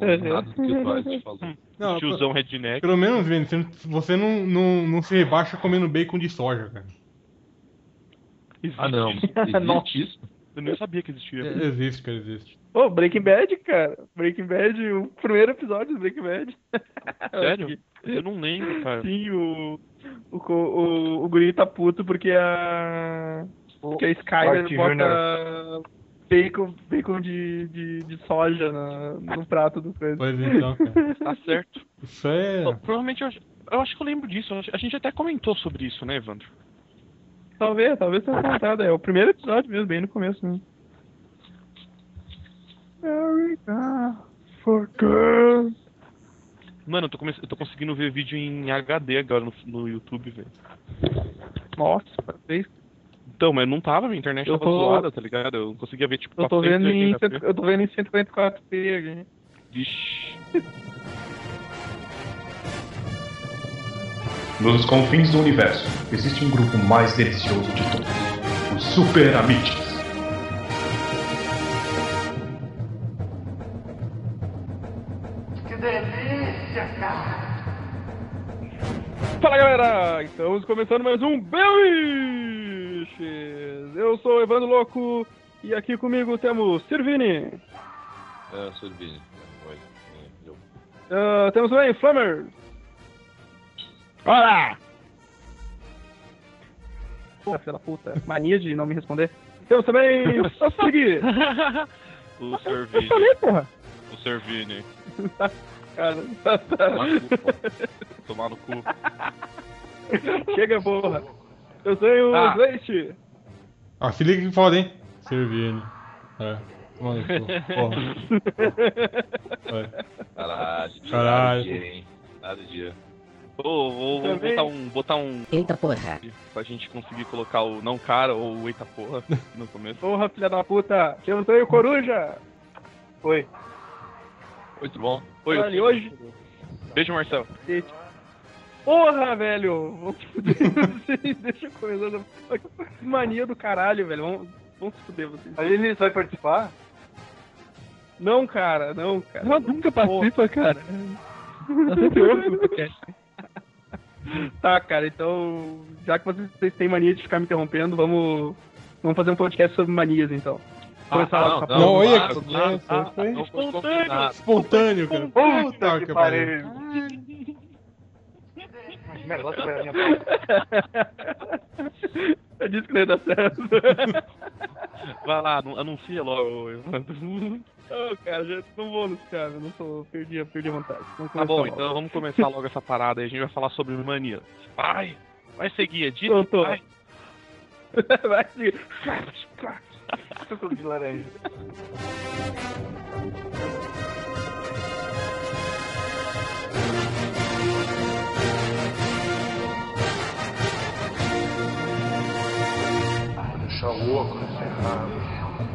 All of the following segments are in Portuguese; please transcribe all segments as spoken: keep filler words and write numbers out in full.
nada do que o Dwight falou. Não, Tiozão redneck. Pelo menos, Vini, você, não- você não, não, não se rebaixa comendo bacon de soja, cara. Existe Ah, não. isso. Nossa. Existe isso? Eu nem sabia que existia. Existe, cara, existe. Ô, Breaking Bad, cara. Breaking Bad, o primeiro episódio do Breaking Bad. Sério? Eu não lembro, cara. Sim, o, o, co- o, o guri tá puto porque a. Porque a Skyler Dwight bota Júnior bacon, bacon de, de, de soja na, no prato do coisa. Pois então, cara. Tá certo. Isso é. Pô, provavelmente eu, eu acho que eu lembro disso. A gente até comentou sobre isso, né, Evandro? Talvez, talvez tenha comentado. É o primeiro episódio mesmo, bem no começo mesmo. America for girls. Mano, eu tô, come... eu tô conseguindo ver vídeo em H D agora no, no YouTube, velho. Nossa, parabéns. Então, mas não tava, minha internet Eu tava tô- zoada, tá ligado? Eu não conseguia ver, tipo, Eu tô vendo em, cento e oitenta cento- p. eu tô vendo em cento e quarenta e quatro p aqui. Vixe. Nos confins do universo, existe um grupo mais delicioso de todos, os Super Amiches. Fala galera, estamos começando mais um Bewiches! Eu sou o Evandro Louco e aqui comigo temos Sirvini, É, Sorbini. Oi. É, eu. uh, temos também Flammer. Olá! Porra, filha da puta, mania de não me responder. Temos também Sassugi. O Eu Servini. falei, porra! O Servini. Cara, tá, tá. Tomar no cu, pô. Tomar no cu. Chega, porra! Eu tenho o Ah. Leite. Ah, se liga que foda, hein? Servindo. É. Mano, porra. Vai. Caralho. Caralho. Nada de dia, hein? Nada de dia. Ô, vou, vou Também. botar um, botar um Eita porra. pra gente conseguir colocar o não cara ou o eita porra no começo. Porra, filha da puta! Temos também o Coruja. Oi. Muito bom. Oi, Olha, eu- hoje... Beijo, Marcel. Porra, velho! Vamos se fuder vocês, deixa eu começar. Que mania do caralho, velho. Vamos, vamos se fuder vocês. A gente vai participar? Não, cara, não, cara. Ela nunca participa, cara. Ela sempre ouve o podcast. Tá, cara, então, já que vocês, vocês têm mania de ficar me interrompendo, vamos, vamos fazer um podcast sobre manias, então. Começar Ah, logo não, com a não, Não, olha, claro, cara. claro. Isso aí foi Não foi combinado. espontâneo, cara. Puta que que pariu. Merda, lá vai a minha pauta. Eu disse que não ia dar certo. Vai lá, anu- anuncia logo, Evandro. Não, cara, já não vou anunciar, eu não sou, perdi, perdi a vontade. Vamos Tá começar bom, logo. então vamos começar logo essa parada aí. A gente vai falar sobre mania. Vai! Vai seguir, Edith. Pronto. Vai. Vai seguir. Suco de laranja. Vou deixar o óculos errado.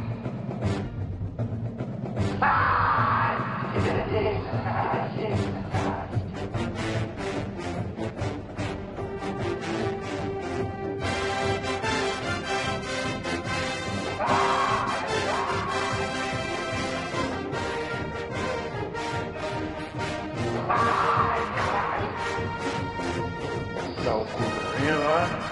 Dá o cu pra mim lá.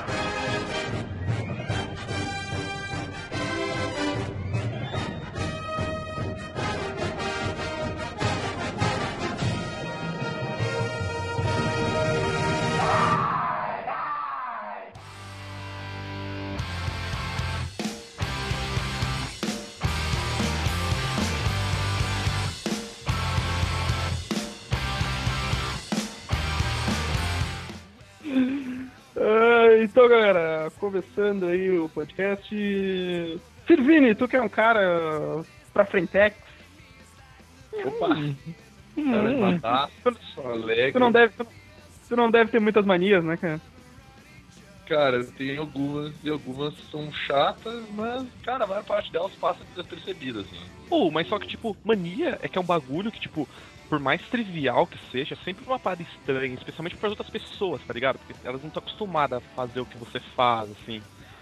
Ah, então, galera, começando aí o podcast. Sirvini, tu que é um cara pra frentex. Opa! Cara, levantar, só alegre. Tu não deve, tu não deve ter muitas manias, né, cara? Cara, tem algumas e algumas são chatas, mas, cara, a maior parte delas passa despercebida, assim. Pô, mas só que, tipo, mania é que é um bagulho que, tipo, por mais trivial que seja, é sempre uma parada estranha, especialmente para outras pessoas, tá ligado? Porque elas não estão acostumadas a fazer o que você faz, assim.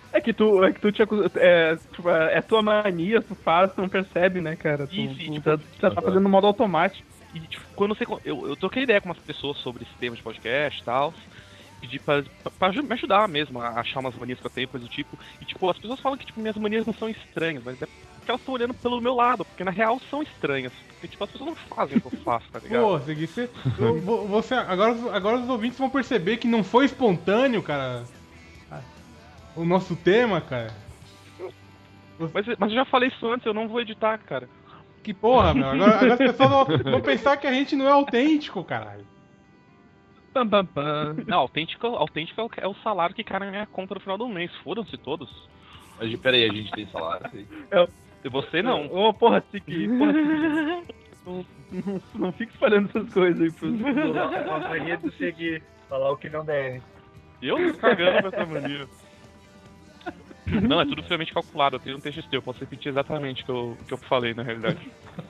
É que tu, é que tu te acusa, é, tipo, é é tua mania, tu faz, tu não percebe, né, cara? Tu, Isso, tu, e, tipo, já, já tá fazendo no modo automático. E, tipo, quando você. Eu, eu troquei ideia com umas pessoas sobre esse tema de podcast e tal. Pedi pra, pra, pra aju- me ajudar mesmo a achar umas manias que eu tenho, coisa do tipo. E, tipo, as pessoas falam que, tipo, minhas manias não são estranhas, mas é porque elas estão olhando pelo meu lado, porque na real são estranhas. Porque, tipo, as pessoas não fazem o que eu faço, tá ligado? Pô, Segui, você, vo- você agora, agora os ouvintes vão perceber que não foi espontâneo, cara. O nosso tema, cara. Mas, mas eu já falei isso antes, eu não vou editar, cara. Que porra, meu. Agora, agora as pessoas vão, vão pensar que a gente não é autêntico, caralho. Pam, pam, pam. Não, autêntico, autêntico é o- é o salário que cai na minha conta no final do mês. Fodam-se todos. Mas peraí, a gente tem salário? Sim. E você não. Ô, porra, Tiki, porra, Tiki. Não, não, não fica espalhando essas coisas aí pros... A mania do seguir, falar o que não deve. Eu tô cagando pra essa mania. Não, é tudo friamente calculado. Eu tenho um T X T, eu posso repetir exatamente o que eu, o que eu falei na realidade.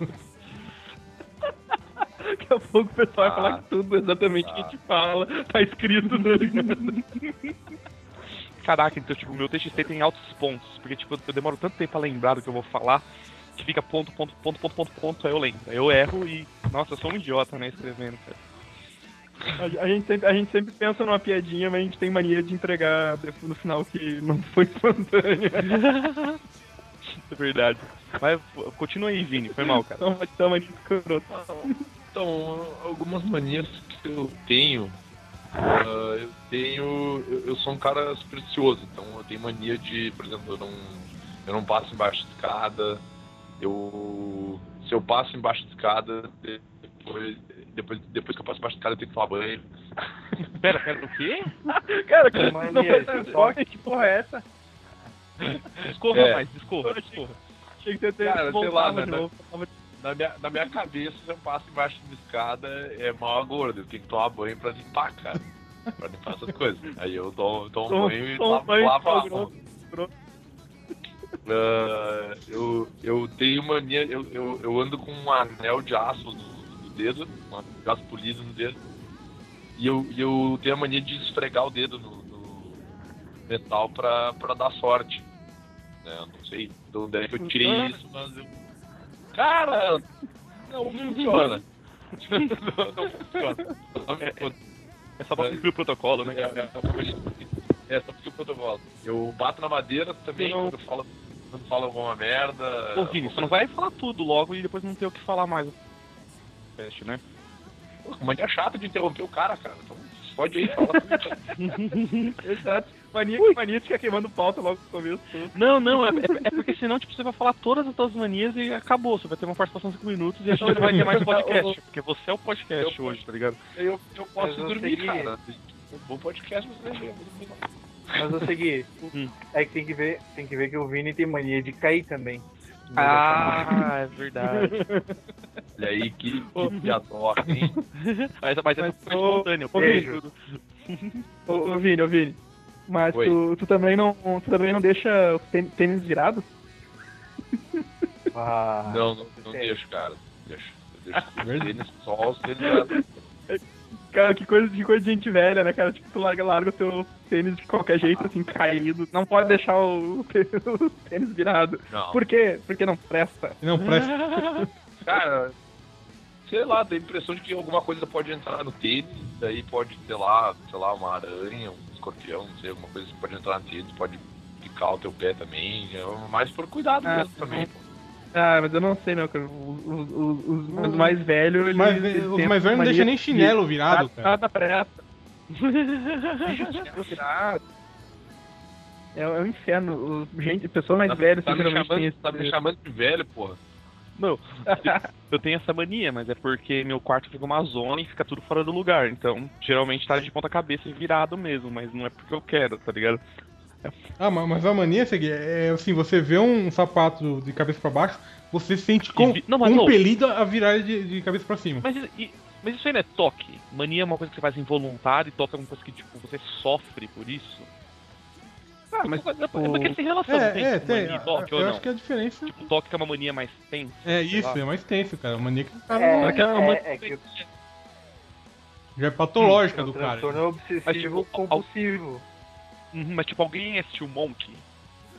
Daqui a pouco o pessoal vai Ah. falar que tudo exatamente o que a gente fala tá escrito, tá ligado? Caraca, então, tipo, meu T X T tem altos pontos. Porque, tipo, eu demoro tanto tempo pra lembrar do que eu vou falar, que fica ponto, ponto, ponto, ponto, ponto, ponto, aí eu lembro. Aí eu erro e... Nossa, eu sou um idiota, né, escrevendo, cara. A, a gente sempre, a gente sempre pensa numa piadinha, mas a gente tem mania de entregar no final que não foi espontâneo. É verdade. Mas continua aí, Vini, foi mal, cara. Então, então mania escrota. Então, algumas manias que eu tenho. ah, eu tenho. Eu, eu sou um cara supersticioso, então eu tenho mania de, por exemplo, eu não, eu não passo embaixo de escada. Eu. Se eu passo embaixo de escada, depois, depois, depois que eu passo embaixo de escada eu tenho que tomar banho. Pera, pera, o quê? Cara, que Mania, não foi isso transporte, que porra é essa? Discorra É. mais, discorra, discorra. Achei que você ter Cara, sei lá, voltava né, de né? novo. Na minha, na minha cabeça, se eu passo embaixo de escada, é mal gordo. Eu tenho que tomar banho pra limpar, cara. Pra limpar essas coisas. Aí eu tomo, tomo Toma- banho e toma lavo, banho, lavo a toma mão. grosso. Ah, eu, eu tenho mania, eu, eu, eu ando com um anel de aço no, no dedo, um anel de aço polido no dedo, e eu, e eu tenho a mania de esfregar o dedo no, no metal pra, pra dar sorte. Né? Eu não sei de onde é que eu tirei isso, mas eu... Cara, não funciona. não, não funciona. É só pra cumprir o protocolo, né? É, é, é, é só porque o protocolo. Eu bato na madeira também Não. quando eu falo, quando falo alguma merda. Ô, Vini, você não vai falar tudo logo e depois não ter o que falar mais. Teste, né? Pô, mania chata de interromper o cara, cara. Então, pode aí, fala tudo. Exato. Mania, mania de ficar queimando pauta logo no começo. Todo. Não, não, é, é- é porque senão tipo, você vai falar todas as suas manias e acabou. Você vai ter uma participação de cinco minutos e a gente não vai ter mais podcast. Porque você é o podcast Eu- hoje, tá ligado? Eu, eu posso Mas eu dormir, segui. cara. Um bom podcast, mas eu vou dormir lá. Mas eu segui. Hum. É que tem que ver, tem que ver que o Vini tem mania de cair também. Ah, é verdade. Olha aí, que, que piadoca, hein? Mas, mas é Mas, super ô, espontâneo. ô, beijo. Vini. Tudo. Ô, ô Vini, ô Vini. Mas Oi. tu, tu também não, tu também não deixa o tê- tênis virado? Ah, Não, não, não é. deixo, cara. Deixo. Eu deixo os tênis só, os tênis. Cara, que coisa, que coisa de gente velha, né, cara? Tipo, tu larga, larga o teu tênis de qualquer jeito, assim, caído. Não pode deixar o, o tênis virado. Não. Por quê? Porque não presta. Não presta. Cara, sei lá, dá a impressão de que alguma coisa pode entrar no tênis, daí pode, sei lá, sei lá, uma aranha, um escorpião, não sei, alguma coisa que pode entrar no tênis, pode picar o teu pé também, é mais por cuidado Ah, mesmo também, pô. Ah, mas eu não sei, meu, cara. Os, os, os, os mais velhos, eles. Mas eles os têm mais velhos não mania deixam nem de- chinelo virado, cara. Nada presta. Virado. É, é um inferno. Os, gente, pessoas mais Tá- velhas tá me geralmente têm chamando, esse. tá me chamando de velho, porra. Não, eu tenho essa mania, mas é porque meu quarto fica uma zona e fica tudo fora do lugar. Então, geralmente tá de ponta cabeça e virado mesmo, mas não é porque eu quero, tá ligado? Ah, ma- mas a mania, Segui, é assim, você vê um sapato de cabeça pra baixo, você se sente com, E vi- não, mas não. compelido a virar ele de, de cabeça pra cima. Mas, isso- e- mas isso aí não é toque. Mania é uma coisa que você faz involuntário e toque é uma coisa que tipo, você sofre por isso. Ah, mas É porque tem relação, É, tem, é, com tem. mania e toque Eu ou acho não? que a diferença Tipo, toque é uma mania mais tensa. é sei isso, lá. é mais tenso, cara. A mania que o cara É, que é uma- é, é que o já é patológica o do cara. transtorno é obsessivo Mas, tipo, compulsivo. Uhum, mas tipo, alguém assistiu Monk?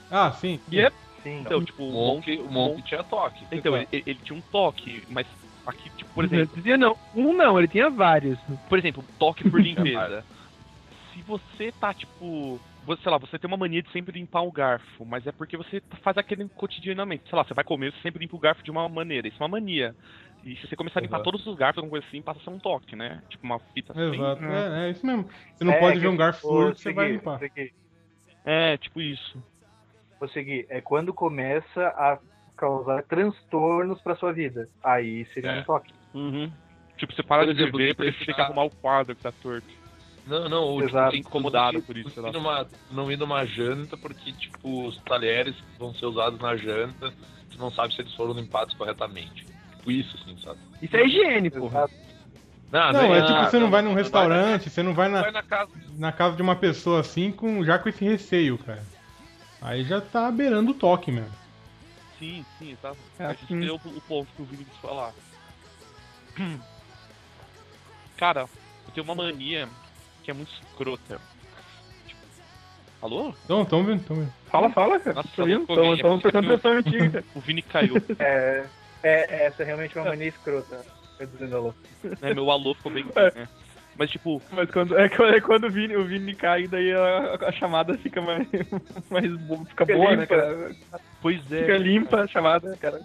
Ah, sim. Yep. Sim. Então, tipo, O o Monk, Monk, o Monk tinha toque. Então, ele, ele tinha um toque, mas aqui, tipo, por exemplo, Dizia não. Um não, ele tinha vários. por exemplo, toque por limpeza. Se você tá, tipo, você, sei lá, você tem uma mania de sempre limpar o garfo, mas é porque você faz aquele cotidianamente. Sei lá, você vai comer, você sempre limpa o garfo de uma maneira. Isso é uma mania. E se você começar a limpar Uhum. todos os garfos, alguma coisa assim, passa a ser um toque, né? Tipo uma fita assim. Exato. É, é isso mesmo. Você não É, pode que ver um garfo Ô, sujo que você vai Segui, limpar. Segui, É, tipo isso. Vou seguir. É quando começa a causar transtornos pra sua vida. Aí seria É. um toque. Uhum. Tipo, você para Por de exemplo, beber você porque você tem que tá- arrumar o quadro que tá torto. Não, não, ou tipo, Exato. tem Incomodado você por isso, sei ir lá. numa, não ir numa janta porque, tipo, os talheres que vão ser usados na janta, você não sabe se eles foram limpados corretamente. Tipo isso, assim, sabe? Isso é higiene, porra. Exato. Não, Não, é nem- tipo, você não vai num na restaurante, você não vai casa- na, vai na casa. na casa de uma pessoa assim, com, já com esse receio, cara. Aí já tá beirando o toque mesmo. Sim, sim, tá. É, a gente sim. deu o ponto que o Vini quis falar. Cara, eu tenho uma mania que é muito escrota. Tipo, alô? Então, tamo vendo, tamo vendo. Fala, fala, cara. Nossa, Tô ouvindo, ficou tô- bem. tô prestando atenção em ti, cara. O Vini caiu. É, é, essa é realmente uma mania escrota. Eu dizendo alô. Né, meu alô ficou bem. É. Né? Mas tipo, Mas quando, é, quando, é quando o, Vini, o Vini cai, daí a, a chamada fica mais, mais boa, fica, Fica boa, limpa. né, cara? pois é. Fica limpa a chamada, cara.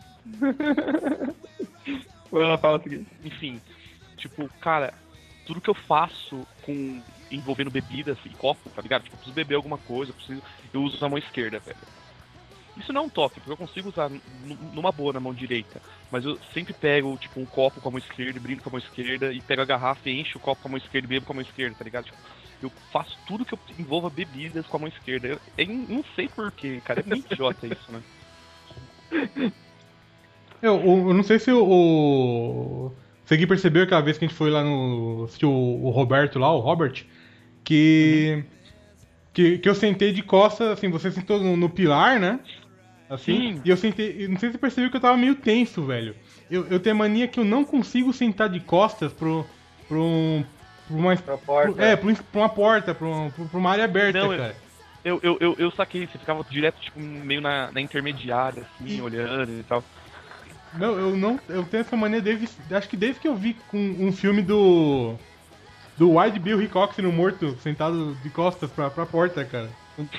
Ela fala o seguinte. Enfim, tipo, cara, tudo que eu faço com envolvendo bebidas e copo, tá ligado? Tipo, eu preciso beber alguma coisa, eu preciso, eu uso a mão esquerda, velho. Isso não é um toque, porque eu consigo usar n- numa boa na mão direita, mas eu sempre pego, tipo, um copo com a mão esquerda, brindo com a mão esquerda, e pego a garrafa e encho o copo com a mão esquerda e bebo com a mão esquerda, tá ligado? Tipo, eu faço tudo que eu envolva bebidas com a mão esquerda. Eu, eu não sei porquê, cara, é muito idiota isso, né? Eu, eu não sei se o. o... Você que percebeu aquela vez que a gente foi lá no. Assistiu o, o Roberto lá, o Robert, que. Que, que eu sentei de costas, assim, você sentou no, no pilar, né? Assim, Sim. e eu sentei. eu Não sei se você percebeu que eu tava meio tenso, velho. Eu, eu tenho a mania que eu não consigo sentar de costas pro. pro. um- pro uma. Pra porta. pro- é, pro, pra uma porta, pra, um- pra uma área aberta, Não, eu- cara. Eu, eu, eu, eu saquei, você ficava direto, tipo, meio na, na intermediária, assim, E- olhando e tal. Não, eu não. Eu tenho essa mania desde. Acho que desde que eu vi com um filme do. Do Wild Bill Hickok sendo morto, sentado de costas pra, pra porta, cara.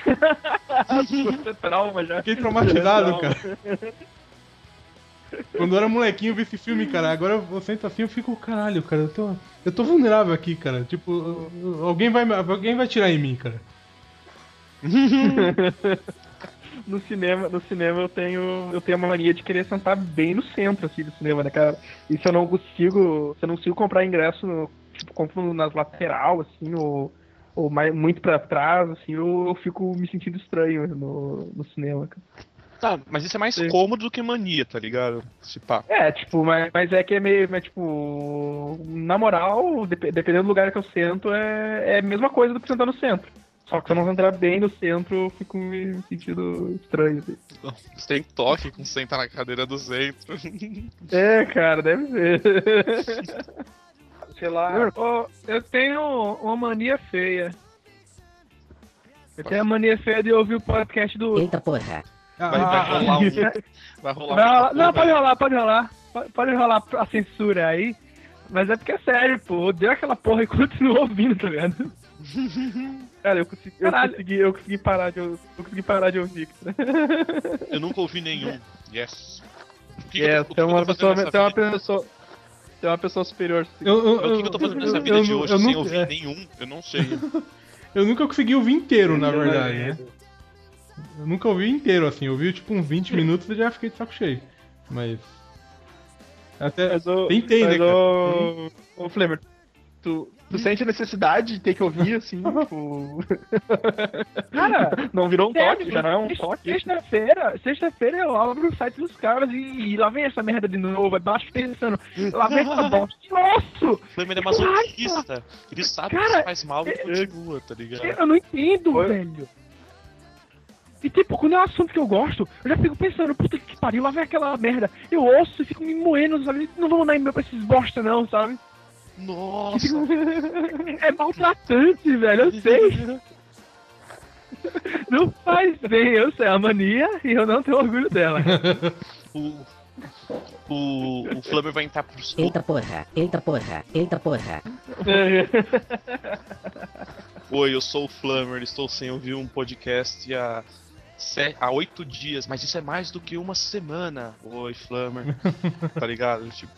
Trauma já. Fiquei traumatizado, Trauma. cara. Quando eu era molequinho eu vi esse filme, cara. Agora eu sento assim eu fico, caralho, cara, eu tô. Eu tô vulnerável aqui, cara. Tipo, eu- eu- alguém vai, alguém vai tirar em mim, cara. No cinema, no cinema eu tenho, eu tenho uma mania de querer sentar bem no centro assim do cinema, né, cara? E se eu não consigo, se eu não consigo comprar ingresso, no- tipo, compro nas lateral assim, ou, ou mais, muito pra trás, assim, eu, eu fico me sentindo estranho no, no cinema, cara. Tá, mas isso é mais Sim. cômodo do que mania, tá ligado? Se pá. É, tipo, mas, mas é que é meio, mas, tipo, na moral, dep- dependendo do lugar que eu sento, é, é a mesma coisa do que sentar no centro. Só que se eu não entrar bem no centro, eu fico me sentindo estranho, assim. Você tem toque com sentar na cadeira do centro. É, cara, deve ser. Sei lá. Ô, eu tenho uma mania feia. Eu tenho a mania feia de ouvir o podcast do. Eita porra. Ah, Vai, vai ah, rolar um. Vai rolar Vai um. rolar- Não, pode rolar, pode rolar. Pode, pode rolar a censura aí. Mas é porque é sério, pô. Eu dei aquela porra e continuo ouvindo, tá ligado? Cara, eu consegui, eu consegui, eu consegui parar de, eu consegui parar de ouvir. Cara. Eu nunca ouvi nenhum. Yes. O que, que É, eu tô, o que tem eu uma tô fazendo pessoa, nessa tem uma vida? pessoa, tem uma pessoa superior. Assim. eu, eu, O que, que eu tô fazendo nessa eu- vida eu de nu- hoje eu sem nunca- ouvir é, nenhum? Eu não sei. eu nunca consegui ouvir inteiro, na Eu verdade, não- né? Eu nunca ouvi inteiro, assim. Eu ouvi tipo uns vinte minutos e já fiquei de saco cheio. Mas. Até. Mas o, Tentei, né, mas cara? o, o Flamer, tu, tu sente a necessidade de ter que ouvir, assim, tipo... Cara, não virou um sério, toque, já não é um sexta- toque. Sexta-feira, sexta-feira eu abro o site dos caras e, e lá vem essa merda de novo, aí baixo pensando, lá vem essa bosta de nosso! O Flamer é masoquista. Ele sabe que Cara, isso faz mal e continua, tá ligado? Eu não entendo, Oi? velho. E tipo, quando é um assunto que eu gosto, eu já fico pensando, puta que pariu, lá vem aquela merda. Eu ouço e fico me moendo, sabe? Não vou mandar e-mail pra esses bosta não, sabe? Nossa! É maltratante, velho, eu sei. Não faz bem, eu sei a mania e eu não tenho orgulho dela. O, o, o Flammer vai entrar pro sul. Eita porra, eita porra, eita porra. Oi, eu sou o Flammer, estou sem ouvir um podcast há, se... há oito dias, mas isso é mais do que uma semana. Oi, Flammer. Tá ligado? Tipo,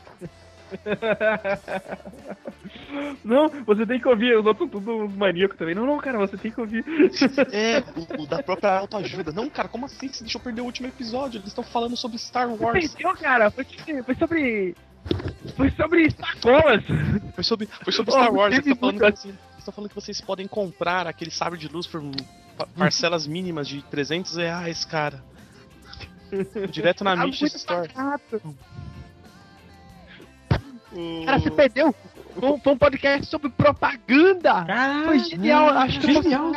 Não, você tem que ouvir, os outros são todos uns maníacos também. Não, não, cara, você tem que ouvir. é, o, o da própria autoajuda. Não, cara, como assim? Você deixou perder o último episódio? Eles estão falando sobre Star Wars. Perdeu, cara, foi, foi sobre. Foi sobre Star Wars. Foi sobre, foi sobre Oh, Star Wars. Eles teve estão falando, muita- que, eles estão falando que vocês podem comprar aquele sabre de luz por pa- parcelas mínimas de trezentos reais, cara. Direto na Ah, Misha muito Store. barato. O- Cara, você perdeu. Foi um, foi um podcast sobre propaganda. Caralho, Foi genial, acho que genial.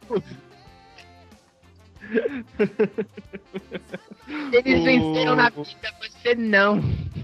Eles O- venceram na vida, você não.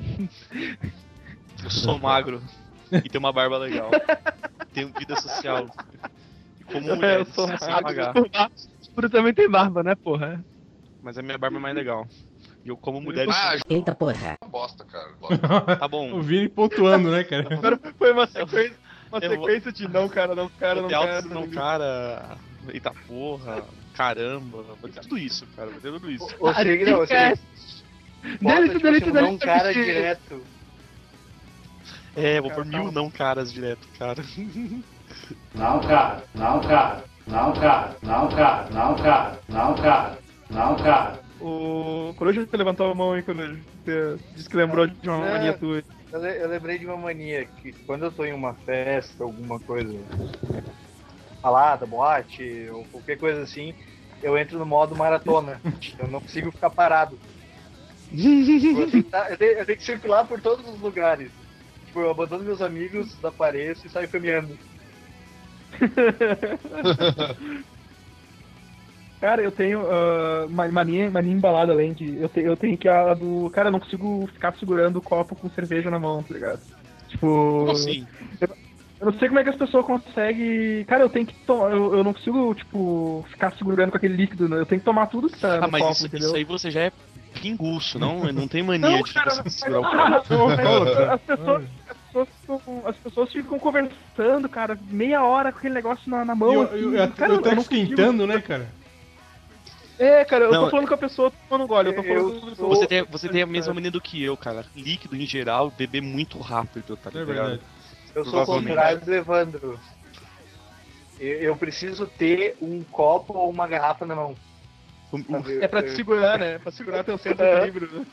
Eu sou magro e tenho uma barba legal. Tenho vida social. E como mulher, eu sou sem magro. pagar. Bruno também tem barba, né, porra? Mas a minha barba é mais legal. E eu como mulher e Ah, Eita porra. uma bosta, cara. Bosta. tá bom. O Vini pontuando, né, cara? Agora foi uma sequência, uma Eu vou- sequência de não, cara, não, cara, não, Vai ter cara. altos não, cara. Eita porra. Caramba. Vai ter tudo isso, cara. Vai ter tudo isso. Ou seja, não, você Delícia, bota, tipo, delícia, assim, um não delícia, cara delícia. direto. É, vou por mil não caras direto, cara. Não, cara. Não, cara. Não, cara. Não, cara. Não, cara. Não, cara. Não, cara. O Coruja levantou a mão aí, Coruja. Você disse que lembrou de uma É. mania tua. Eu, le- eu lembrei de uma mania que quando eu tô em uma festa, alguma coisa, balada, boate, ou qualquer coisa assim, eu entro no modo maratona. Eu não consigo ficar parado. Eu tenho, que tá- eu tenho- eu tenho que circular por todos os lugares. Tipo, eu abandono meus amigos, desapareço e saio caminhando. Cara, eu tenho ah, uma mania, mania embalada além de. Eu, te, eu tenho que a do. Cara, eu não consigo ficar segurando o copo com cerveja na mão, tá ligado? Tipo. Como assim? Eu não sei como é que as pessoas conseguem. Cara, eu tenho que tomar. Eu, eu não consigo, tipo, ficar segurando com aquele líquido, né? Eu tenho que tomar tudo que tá Ah, no mas copo, isso, entendeu? isso aí você já é pinguço, não? Não tem mania Não, de cara, você mas- segurar o Ah, copo. mas as pessoas, as pessoas, ficam- as pessoas ficam conversando, cara, meia hora com aquele negócio na, na mão. E eu, assim. eu, eu, Cara, eu até não consigo. esquentando, né, cara? É, cara, eu Não, tô falando com a pessoa tomando gole, eu tô eu falando sou- Você tem, você tem a mesma mania do que eu, cara. Líquido em geral, beber muito rápido, tá É ligado? verdade. Eu sou o Provavelmente. contrário do Evandro. Eu, eu preciso ter um copo ou uma garrafa na mão. O- o- sabe? É pra te segurar, né? É pra segurar teu centro de É. equilíbrio, né?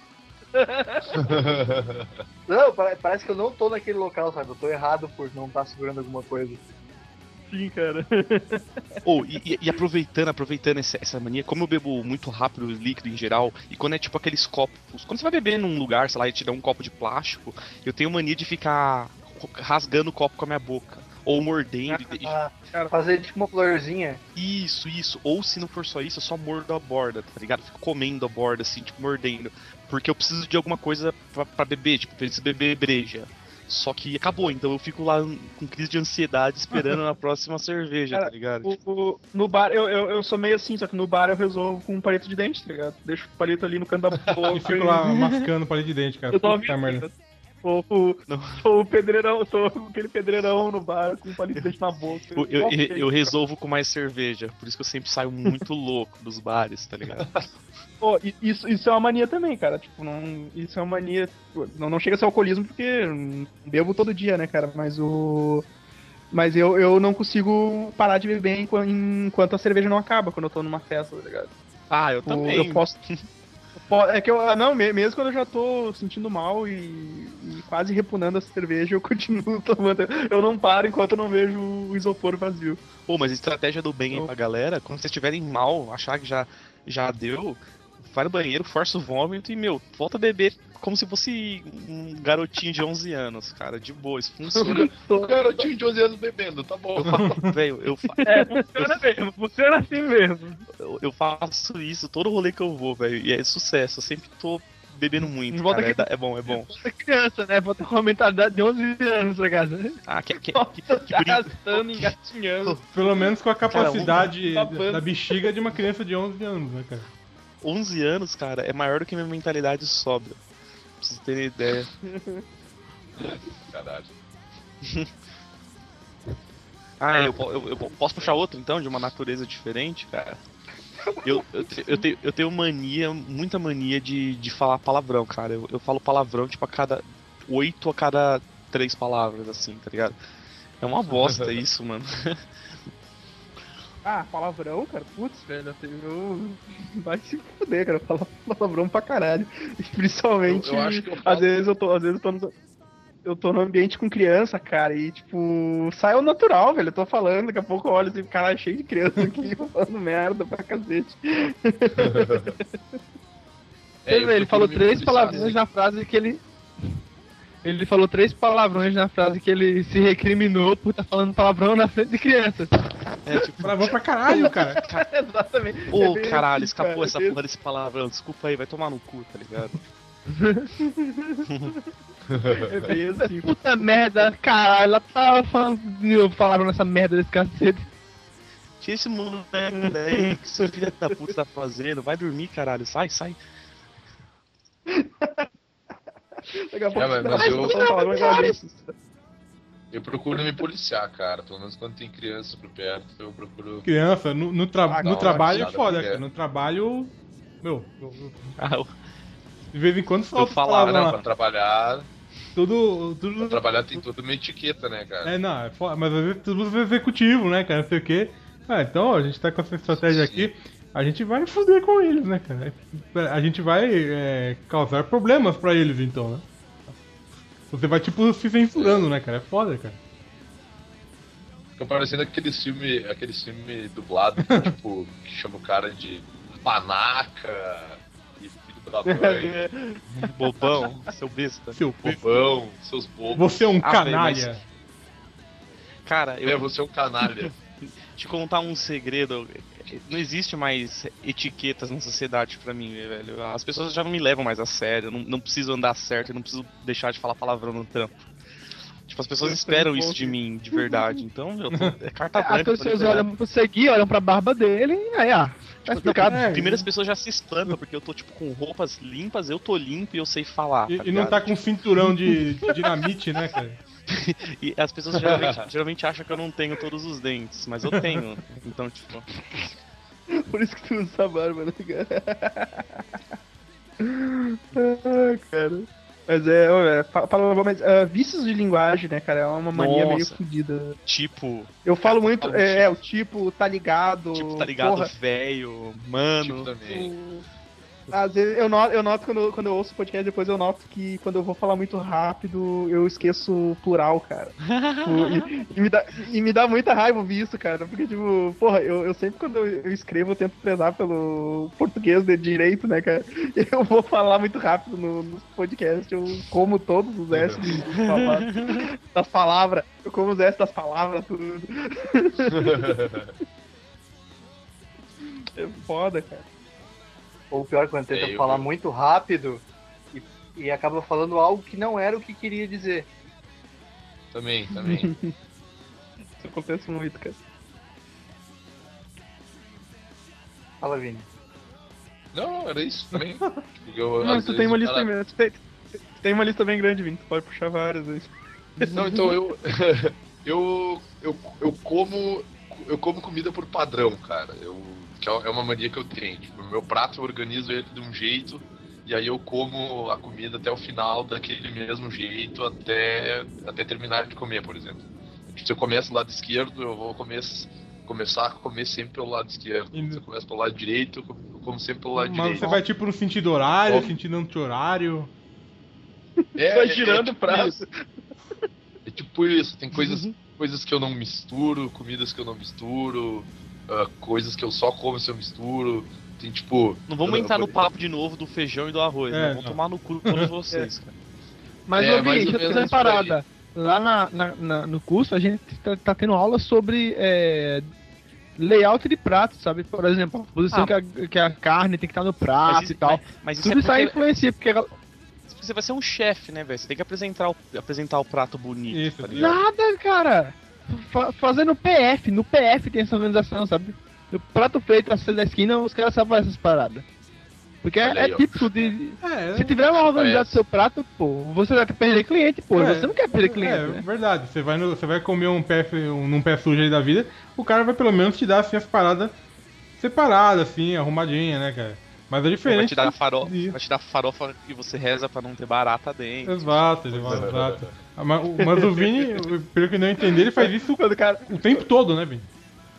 Não, pa- parece que eu não tô naquele local, sabe? Eu tô errado por não estar segurando alguma coisa. Sim, cara. Oh, e, e- e aproveitando, aproveitando essa, essa mania, como eu bebo muito rápido líquido em geral, e quando é tipo aqueles copos, quando você vai beber num lugar, sei lá, e te dá um copo de plástico, eu tenho mania de ficar rasgando o copo com a minha boca, ou mordendo. e- e- Ah, fazer tipo uma florzinha. Isso, isso. Ou se não for só isso, eu só mordo a borda, tá ligado? Fico comendo a borda, assim, tipo, mordendo. Porque eu preciso de alguma coisa pra, pra beber, tipo, preciso beber breja. Só que acabou, então eu fico lá com crise de ansiedade esperando a próxima cerveja, Cara, tá ligado? O, o- no bar, eu, eu, eu sou meio assim, só que no bar eu resolvo com um palito de dente, tá ligado? Deixo o palito ali no canto da boca. E fico lá mascando o palito de dente, cara. Eu tô Puta merda. Sou, o- Não. sou o pedreirão, sou aquele pedreirão no bar com um palito de dente na boca. Eu, eu, Ok. eu- eu resolvo com mais cerveja, por isso que eu sempre saio muito louco dos bares, tá ligado? Pô, e- isso, isso é uma mania também, cara. Tipo, não, isso é uma mania. Tipo, não, não chega a ser alcoolismo porque eu não bebo todo dia, né, cara? Mas o. Mas eu, eu não consigo parar de beber enquanto, enquanto a cerveja não acaba, quando eu tô numa festa, tá ligado? Ah, eu O- também. Eu posso. eu po- É que eu. Não, me- mesmo quando eu já tô sentindo mal e, e quase repunando a cerveja, eu continuo tomando. Eu não paro enquanto eu não vejo o isopor vazio. Pô, mas a estratégia do bem aí Então- pra galera, quando vocês estiverem mal, achar que já, já deu, vai no banheiro, força o vômito e, meu, volta a beber como se fosse um garotinho de onze anos, cara, de boa, isso funciona. Um garotinho de onze anos bebendo, tá bom. Velho, eu, fa- É, funciona mesmo, funciona assim mesmo. eu, eu faço isso todo rolê que eu vou, velho, e é sucesso, eu sempre tô bebendo muito, Volta cara. É, aqui- da- é bom, é bom. Volta criança, né? Volta com uma mentalidade de onze anos pra casa. Ah, que, que, Nossa, que, tá que por in- arrastando, engatinhando. Pelo menos com a capacidade Cara, um- da, da bexiga de uma criança de onze anos, né, cara? onze anos, cara, é maior do que minha mentalidade sóbria. Pra vocês terem ideia. Caralho. Ah, eu, po- eu, eu posso puxar outro então, de uma natureza diferente, cara? Eu, eu, te- eu, tenho, eu tenho mania, muita mania de, de falar palavrão, cara. Eu, eu falo palavrão tipo a cada oito a cada três palavras, assim, tá ligado? É uma bosta isso, mano. Ah, palavrão, cara. Putz, velho. Eu... Vai se fuder, cara. Fala palavrão pra caralho. E principalmente, Eu- eu acho que eu às falo- vezes eu tô, às vezes eu tô no, eu tô no ambiente com criança, cara, e tipo, sai ao natural, velho. Eu tô falando, daqui a pouco eu olho assim, caralho, cheio de criança aqui, falando merda pra cacete. É, eu ele procuro falou me três policiar, palavrões assim. na frase que ele. Ele falou três palavrões na frase que ele se recriminou por estar falando palavrão na frente de crianças. É tipo, Palavrão pra caralho, cara. Exatamente. ô É bem caralho, assim, escapou cara, essa é bem porra desse palavrão, desculpa aí, vai tomar no cu, tá ligado? É bem assim. Puta merda, caralho, ela tava falando de novo palavrão nessa merda desse cacete. Tira esse moleque daí, que seu filho da puta tá fazendo, vai dormir, caralho, sai, sai. Daqui a pouco É, mas- você mas tá eu- falando palavrão igual a gente. Eu procuro me policiar, cara. Pelo menos quando tem criança por perto, eu procuro. Criança, no, no, tra- Ah, no não, trabalho é nada, foda, porque- cara. No trabalho. Meu, eu- eu- Ah, eu- de vez em quando solta falava, palavrão né, Pra lá. trabalhar, Tudo. pra tudo trabalhar tem toda uma etiqueta, né, cara? é, não, é foda, mas às vezes tudo executivo, né, cara? Não sei o quê. Ah, então a gente tá com essa estratégia Sim. aqui. A gente vai foder com eles, né, cara? A gente vai é, causar problemas pra eles, então, né? Você vai, tipo, se censurando, né, cara? É foda, cara. Fica parecendo aquele filme, aquele filme dublado, que, tipo, que chama o cara de panaca e filho da mãe, bobão, seu besta. Seu bobão, seus bobos. Você é um Ah, canalha. velho, Cara, eu É, você é um canalha. te contar um segredo. Não existe mais etiquetas na sociedade pra mim, velho. As pessoas já não me levam mais a sério. Não, não preciso andar certo, eu não preciso deixar de falar palavrão no trampo. Tipo, as pessoas esperam isso de mim, de verdade. Então, meu, tô- é carta As branca. tô pessoas liberado. olham pro Segui, olham pra barba dele e aí, ah, tá explicado. É, Primeiro as pessoas já se espantam, porque eu tô, tipo, com roupas limpas, eu tô limpo e eu sei falar. E, tá e não ligado? tá com cinturão de, de dinamite, né, cara? E as pessoas geralmente, geralmente acham que eu não tenho todos os dentes, mas eu tenho. Então, tipo. Por isso que tu usa essa barba, né, cara? Ah, cara. Mas é, olha, fa- fala, mas ah, vícios de linguagem, né, cara? É uma mania meio Nossa. fodida. Tipo, Eu falo muito, Fala, é, é, o tipo, tá ligado. tipo, tá ligado, porra, velho, mano. Tipo, também. o- Às vezes eu noto, eu noto quando, quando eu ouço o podcast, depois eu noto que quando eu vou falar muito rápido, eu esqueço o plural, cara. Tipo, e, e me dá, e me dá muita raiva ouvir isso, cara. Porque, tipo, porra, eu, eu sempre quando eu, eu escrevo, eu tento prezar pelo português de direito, né, cara? E eu vou falar muito rápido no, no podcast, eu como todos os S de- de falar- das palavras. Eu como os S das palavras, tudo. É foda, cara. Ou pior, quando tenta É, eu- falar eu- muito rápido e, e acaba falando algo que não era o que queria dizer. Também, também. Isso acontece muito, cara. Fala, Vini. Não, era isso também. Porque eu, Não, às tu vezes, tem uma o lista cara- bem, tu tem, tu tem uma lista bem grande, Vini. Tu pode puxar várias vezes. Não, então eu, eu, eu, eu como eu como comida por padrão, cara. Eu, que é uma mania que eu tenho. Tipo, o meu prato eu organizo ele de um jeito e aí eu como a comida até o final daquele mesmo jeito até, até terminar de comer, por exemplo. Se eu começo do lado esquerdo, eu vou comer, começar a comer sempre pelo lado esquerdo. E- Se eu começo pelo lado direito, eu como sempre pelo lado Mas direito. você vai tipo no sentido horário, Bom. sentido anti-horário. É, Vai é- girando é o tipo prato. isso. É tipo isso, tem coisas, coisas que eu não misturo, comidas que eu não misturo, ah, coisas que eu só como se eu misturo. Tem tipo. Não vamos eu- entrar no eu- papo de novo do feijão e do arroz, É, né? Vão não. tomar no cu todos vocês, cara. Mas, É, ô, mais Vini, ou deixa eu menos fazer uma isso daí. parada. Lá na, na- na- no curso, a gente tá, tá tendo aula sobre é, layout de prato, sabe? Por exemplo, a posição Ah. que, a, que a carne tem que estar no prato Mas isso- e tal. mas- mas isso Tudo é isso aí porque- influencia, porque ela- Você vai ser um chefe, né, velho? Você tem que apresentar o, apresentar o prato bonito, Isso, tá ligado? nada, cara. Fa- fazendo P F, no P F tem essa organização, sabe? O prato feito na da esquina, os caras sabem essas paradas. Porque é, Olha aí, é ó. típico de. É, Se tiver mal organizado É. seu prato, pô, você vai perder cliente, pô. É, Você não quer perder cliente, É, né? verdade. Você vai, no- você vai comer um pé, um, num pé sujo aí da vida, o cara vai pelo menos te dar assim, as paradas separadas, assim, arrumadinha, né, cara? Mas é Vai diferente. te dar farofa, Isso. vai te dar farofa e você reza pra não ter barata dentro. Exato, exato. exato. Mas, o- mas o Vini, pelo que não entendi, ele faz isso Quando o cara. o tempo todo, né, Vini?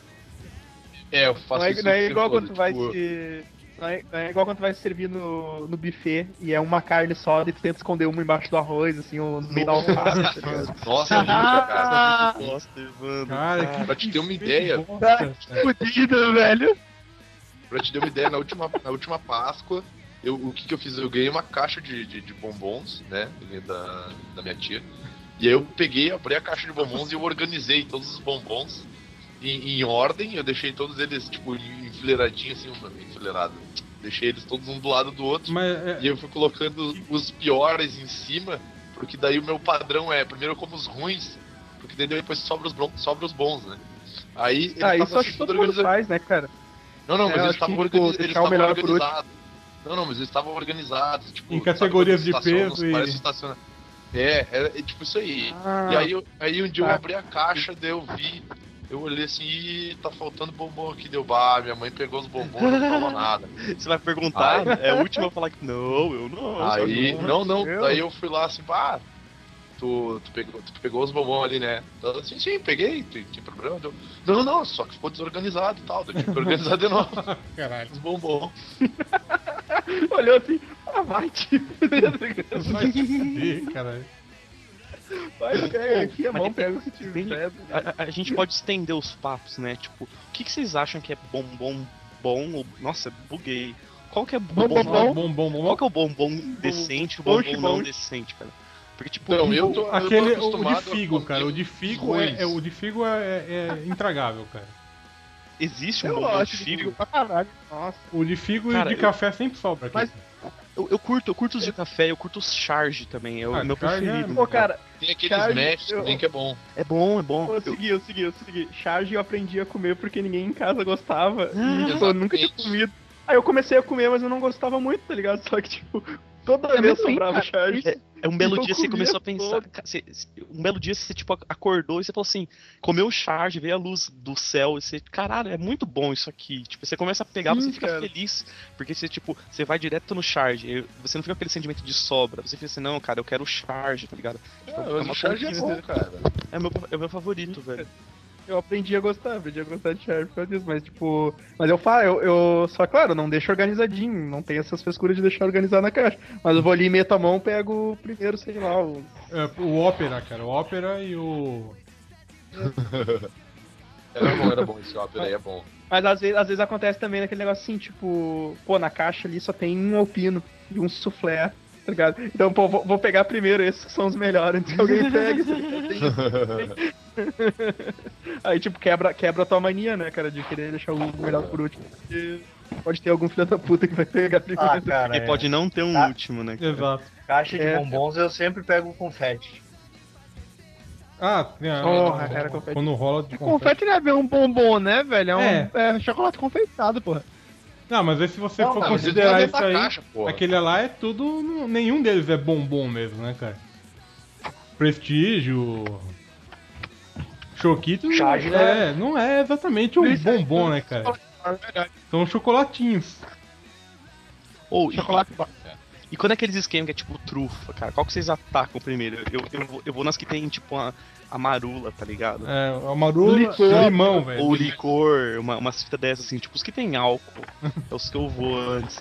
É, eu faço Não é, isso não é o tempo igual todo, quando tu vai tipo, se. Não é, não é igual quando tu vai se servir no, no buffet e é uma carne só e tu tenta esconder uma embaixo do arroz, assim, ou no meio da alface, tá ligado? Nossa, é horrível, cara. Nossa, mano. Cara, que Pra te ter uma ideia, bosta, cara. Fudido, velho. pra te ter uma ideia, na última, na última Páscoa, eu, o que, que eu fiz? Eu ganhei uma caixa de, de, de bombons, né? Ganhei Da, da minha tia. E aí eu peguei, abri a caixa de bombons e eu organizei todos os bombons em, em ordem. Eu deixei todos eles, tipo, enfileiradinhos, assim, um- enfileirado. Deixei eles todos um do lado do outro. Mas é, E eu fui colocando os piores em cima, porque daí o meu padrão é, primeiro eu como os ruins, porque daí depois sobra os, bron- sobra os bons, né? Aí eles Ah, estavam isso acho que tudo todo mundo organizado. faz, né, cara? Não, não, É, mas eu eles acho que, estavam tipo, organi- eles deixar o estavam melhor por último. organizados. Não, não, mas eles estavam organizados, tipo, Em sabe categorias quando de estaciona, peso e- parece estaciona- É, é, é tipo isso aí. Ah, E aí, eu- aí um dia eu tá. abri a caixa, daí eu vi, eu olhei assim, ih, tá faltando bombom aqui, deu bah, minha mãe pegou os bombons, não falou nada. Você vai perguntar, é o último a falar que não, eu não. Aí, eu não, não, eu? daí eu fui lá assim, pá, tu, tu, pegou, tu pegou os bombons ali, né? Ela, sim, sim, peguei, tem, tem problema? Deu, não, não, só que ficou desorganizado e tal, eu tive que organizar de novo caralho. os bombons. olhou assim, ah, vai, tio. Vai se fuder, caralho. Vai, pega aqui a Mas mão, tem- pega o que tiver. Tem- a, a- a gente pode estender os papos, né? Tipo, o que, que vocês acham que é bombom bom ou. Nossa, buguei. Qual que é Bom, bombom? bom, Bom, bom, bom, Qual bom. que é o bombom decente e o bom, bombom bom. não decente, cara? Porque, tipo, Não, eu tô, Aquele, eu tô o de acostumado figo, a cara. O de comer figo é, ruins. é- o de figo é, é- é intragável, cara. existe um Eu bombom acho de que figo. figo pra caralho. Nossa. O de figo Cara, e de eu- café sempre sobra aqui. Mas- Eu, eu curto, eu curto os de café, eu curto os charge também, é o Ah, meu charge é- preferido. Pô, cara, Tem aqueles Charge, smash eu- também que é bom. É bom, é bom. eu Eu- segui, eu segui, eu segui. Charge eu aprendi a comer porque ninguém em casa gostava. Ah, e, tipo, eu nunca tinha exatamente. comido. Aí eu comecei a comer, mas eu não gostava muito, tá ligado? Só que, tipo, toda É vez muito ruim, sobrava cara. charge. É, é um belo Eu dia você comia começou a pensar. todo. ca- você- um belo dia você tipo acordou e você falou assim, comeu o charge, veio a luz do céu e você, caralho, é muito bom isso aqui. Tipo, você começa a pegar, Sim, você fica cara. feliz, porque você tipo, você vai direto no charge, e você não fica com aquele sentimento de sobra. Você fica assim, não, cara, eu quero o charge, tá ligado? Tipo, Ah, é mas uma o charge é conquista. bom, cara. É o meu, é o meu favorito, velho. Eu aprendi a gostar, aprendi a gostar de charge por causa disso, mas tipo. Mas eu falo, eu, eu. Só claro, não deixo organizadinho, não tem essas frescuras de deixar organizado na caixa. Mas eu vou ali, meto a mão, pego o primeiro, sei lá, o. É, o ópera, cara. O ópera e o. Era bom, era bom, esse ópera aí é bom. Mas às vezes, às vezes acontece também naquele negócio assim, tipo, pô, na caixa ali só tem um alpino e um soufflé, tá ligado? Então, pô, vou, vou pegar primeiro esses que são os melhores, antes que alguém pegue. tá ligado? Aí, tipo, quebra, quebra a tua mania, né, cara, de querer deixar o melhor por último. Porque pode ter algum filho da puta que vai pegar primeiro. Ah, cara, Porque é. pode não ter um Tá. último, né? cara? Exato. Caixa de É. bombons eu sempre pego confete. Ah, tem a. Porra, era confete. Quando rola de confete. Confete não é bem um bombom, né, velho? É um É. é chocolate confeitado, porra. Não, mas aí se você Não, for não, mas eles considerar estão isso dentro da aí, caixa, porra. aquele lá é tudo. não- Nenhum deles é bombom mesmo, né, cara? Prestígio. Choquito. Charge, é, não é exatamente um Isso, bombom, né, cara? É verdade. São chocolatinhos. Ou, e, Chocolate. e quando é aqueles esquemas que é tipo trufa, cara, qual que vocês atacam primeiro? Eu, eu, vou, eu vou nas que tem tipo a, a marula, tá ligado? É, a marula, Licor. limão, velho. Ou licor, uma, umas fitas dessas assim, tipo os que tem álcool. É os que eu vou antes.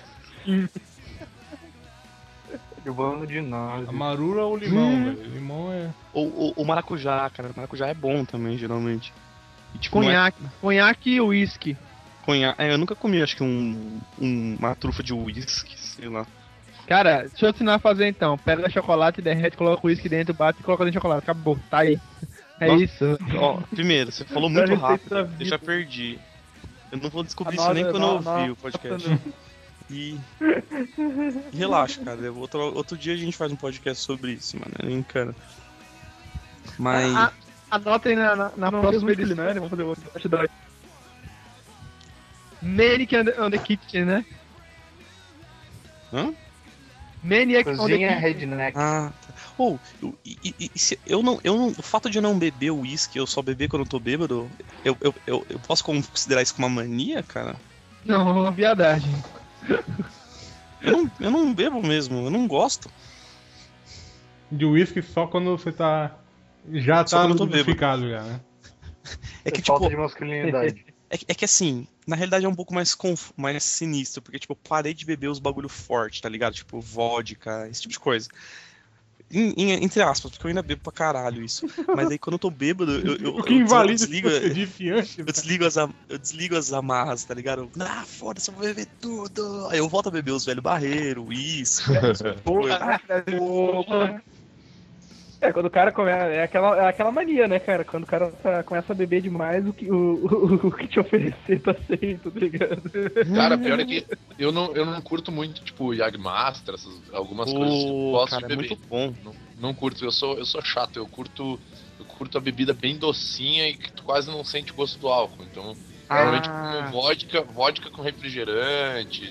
Eu vou de A nada. marula ou limão, Hum. velho. Limão é. Ou ou- ou maracujá, cara. Maracujá é bom também, geralmente. E, tipo, não é- Conhaque. Conhaque e uísque. conha... É, eu nunca comi, acho que um, um- uma trufa de uísque, sei lá. Cara, deixa eu te ensinar a fazer então. Pega chocolate, derrete, coloca o uísque dentro, bate e coloca dentro de chocolate. Acabou, tá aí. É Nossa. isso. Ó, primeiro, você falou Melhor muito receita da rápido, vida. eu já perdi. Eu não vou descobrir Anota, isso nem quando eu anota, ouvir o anota. podcast. E... e relaxa, cara. Outro, outro dia a gente faz um podcast sobre isso, mano. Nem cara. Mas. A- Anota aí na, na, na próxima edição, né? Vamos fazer outro. Acho dois. Manic on the, on the Kitchen, né? Hã? Maniac on the Cozinha Kitchen. redneck. Ah, tá. Ou, eu, e- e- e se eu não, eu não. O fato de eu não beber uísque, eu só beber quando eu tô bêbado, eu, eu, eu, eu posso considerar isso como uma mania, cara? Não, uma viadagem. Eu não, eu não bebo mesmo, eu não gosto. De uísque só quando você tá. Já Só tá quando eu tô bêbado. lubrificado já, né? É que, Falta tipo, de masculinidade. é, que- é que assim, na realidade é um pouco mais, conf, mais sinistro, porque, tipo, eu parei de beber os bagulho forte, tá ligado? Tipo, vodka, esse tipo de coisa. Em- em- entre aspas, porque eu ainda bebo pra caralho isso. Mas aí quando eu tô bêbado, eu, eu, O que eu invalida desligo, o que você disse antes. eu desligo, as, am- eu desligo as amarras, tá ligado? Eu, ah, foda-se, eu vou beber tudo. Aí eu volto a beber os velho barreiro, uísque. Porra, porra. É, quando o cara começa. É aquela, é aquela mania, né, cara? Quando o cara tá- começa a beber demais, o que, o, o, o que te oferecer tá aceito, tá ligado? Cara, pior é que eu não, eu não curto muito, tipo, Jagmaster, essas, algumas coisas que eu Pô, gosto cara, de é beber. muito bom. Não, não curto, eu sou, eu sou chato, eu curto, eu curto a bebida bem docinha e que tu quase não sente o gosto do álcool. Então, normalmente Ah. como vodka, vodka com refrigerante,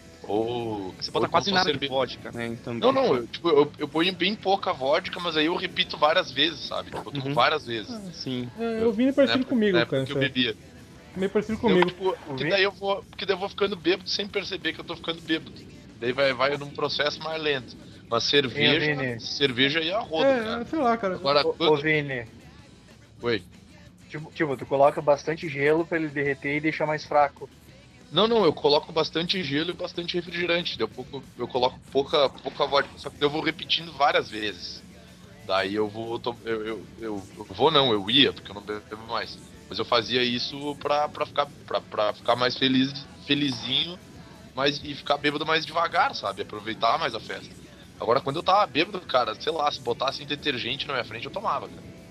ou... Você bota ou quase então nada cerve- de vodka, né? Então, Não, não, eu, tipo, eu, eu ponho bem pouca vodka, mas aí eu repito várias vezes, sabe? Tipo, eu tomo Uhum. várias vezes. Sim. É, eu vi meio parecido Na época- comigo, na época cara. que eu isso aí. bebia. Meio parecido Eu, comigo. tipo, porque daí eu vou, porque daí eu vou ficando bêbado sem perceber que eu tô ficando bêbado. Daí vai, vai num processo mais lento. Mas cerveja, Vini. cerveja aí é a roda, cara. É, sei lá, cara. Agora, Ô, ô quando... Vini, Oi. tipo, tipo, tu coloca bastante gelo pra ele derreter e deixar mais fraco. Não, não, eu coloco bastante gelo e bastante refrigerante. Daí eu, pouco, eu coloco pouca, pouca vodka. Só que daí eu vou repetindo várias vezes. Daí eu vou. to- Eu, eu, eu, eu vou não, eu ia, porque eu não bebo mais. Mas eu fazia isso pra, pra, ficar, pra, pra ficar mais feliz, felizinho mas, e ficar bêbado mais devagar, sabe? Aproveitar mais a festa. Agora, quando eu tava bêbado, cara, sei lá, se botassem detergente na minha frente, eu tomava,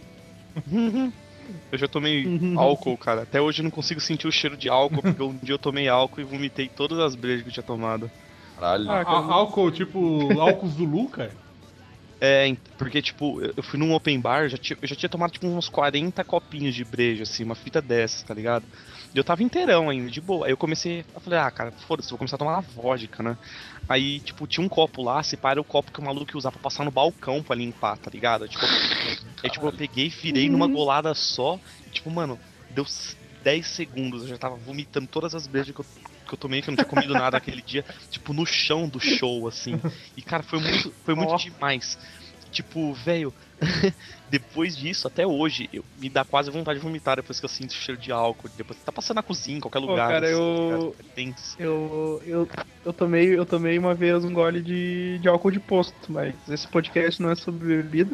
cara. Eu já tomei álcool, cara. Até hoje eu não consigo sentir o cheiro de álcool, porque um dia eu tomei álcool e vomitei todas as brejas que eu tinha tomado. Caralho. Ah, á- álcool, tipo, álcool Zulu, cara. É, em- porque, tipo, eu eu fui num open bar, já tinha, eu já tinha tomado, tipo, uns quarenta copinhos de breja, assim, uma fita dessas, tá ligado? E eu tava inteirão ainda, de boa. Aí eu comecei, eu falei, ah, cara, foda-se, vou começar a tomar vodka, né? Aí, tipo, tinha um copo lá, se para o copo que o maluco ia usar pra passar no balcão pra limpar, tá ligado? Tipo, aí, tipo, eu peguei e virei numa golada só, e, tipo, mano, deu dez segundos, eu já tava vomitando todas as brejas que eu, que eu tomei, que eu não tinha comido nada aquele dia, tipo, no chão do show, assim. E, cara, foi muito, foi muito demais. Tipo, velho, depois disso, até hoje, eu, me dá quase vontade de vomitar depois que eu sinto o cheiro de álcool. Depois tá passando na cozinha, em qualquer Pô, lugar. cara, assim, eu- cara, é tenso. Eu, eu, eu, tomei, eu tomei uma vez um gole de, de álcool de posto, mas esse podcast não é sobre bebida.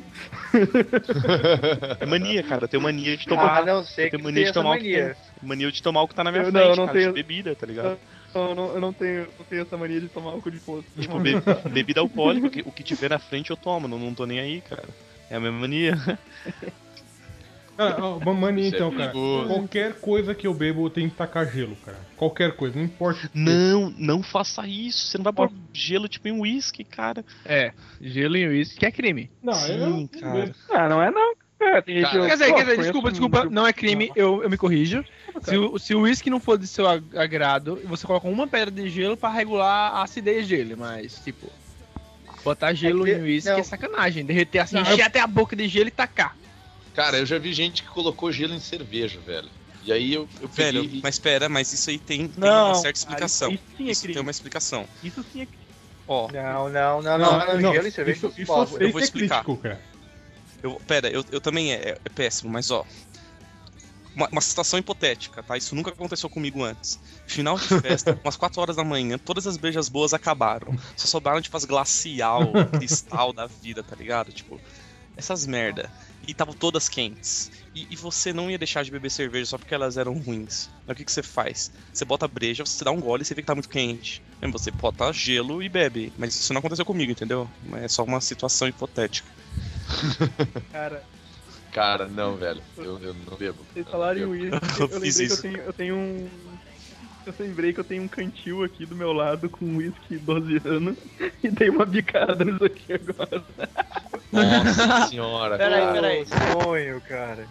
É mania, cara. Eu tenho mania de tomar. Ah, não sei eu que tenho mania de tem essa tomar o que mania. tem. Mania de tomar o que tá na minha Eu não, frente, eu não cara, tenho- de bebida, tá ligado? Eu não, eu não, tenho, não tenho essa mania de tomar álcool de posto. Tipo, be- bebida alcoólica, o que, o que tiver na frente eu tomo, não, não tô nem aí, cara. É a minha mania. Cara, ó, uma mania Isso é então, cara. perigoso. Qualquer coisa que eu bebo eu tenho que tacar gelo, cara. Qualquer coisa, não importa. o que Não, não faça isso. Você não vai pôr gelo tipo em uísque, cara. É, gelo e uísque é crime. Não, Sim, eu, cara. Ah, não é não. É, tem gente Cara, que- Quer dizer, pô, quer dizer, conheço desculpa, um- desculpa, não é crime, eu, eu me corrijo. Se o, se o uísque não for de seu ag- agrado, você coloca uma pedra de gelo pra regular a acidez dele, mas, tipo, botar gelo É que- em uísque não. é sacanagem. Derreter assim, Não, encher eu- até a boca de gelo e tacar. Cara, eu já vi gente que colocou gelo em cerveja, velho. E aí eu, eu Velho, peguei... e- mas pera, mas isso aí tem, tem Não, uma certa cara, explicação. isso sim é Isso crime. tem uma explicação. Isso sim é crime. Ó, Não, não, não, Não, não, não, não, gelo e cerveja isso, não se isso pode. você eu vou é explicar. crítico, cara. eu, pera, eu, eu também é, é péssimo, mas ó. Uma, uma situação hipotética, tá? Isso nunca aconteceu comigo antes. Final de festa, umas quatro horas da manhã, todas as brejas boas acabaram. Só sobraram, tipo, as glacial, cristal da vida, tá ligado? Tipo, essas merda. E estavam todas quentes. E, e você não ia deixar de beber cerveja só porque elas eram ruins. Aí o que, que você faz? Você bota a breja, você dá um gole e você vê que tá muito quente. Aí você bota gelo e bebe. Mas isso não aconteceu comigo, entendeu? É só uma situação hipotética. Cara, Cara, não, velho. Eu, eu não bebo. vocês Eu falaram em não bebo. uísque, Eu eu lembrei fiz que eu isso. tenho, eu tenho um, Eu lembrei que eu tenho um cantil aqui do meu lado com um whisky doze anos e dei uma bicada nisso aqui agora. Nossa senhora, Peraí, cara. peraí. Sonho, cara.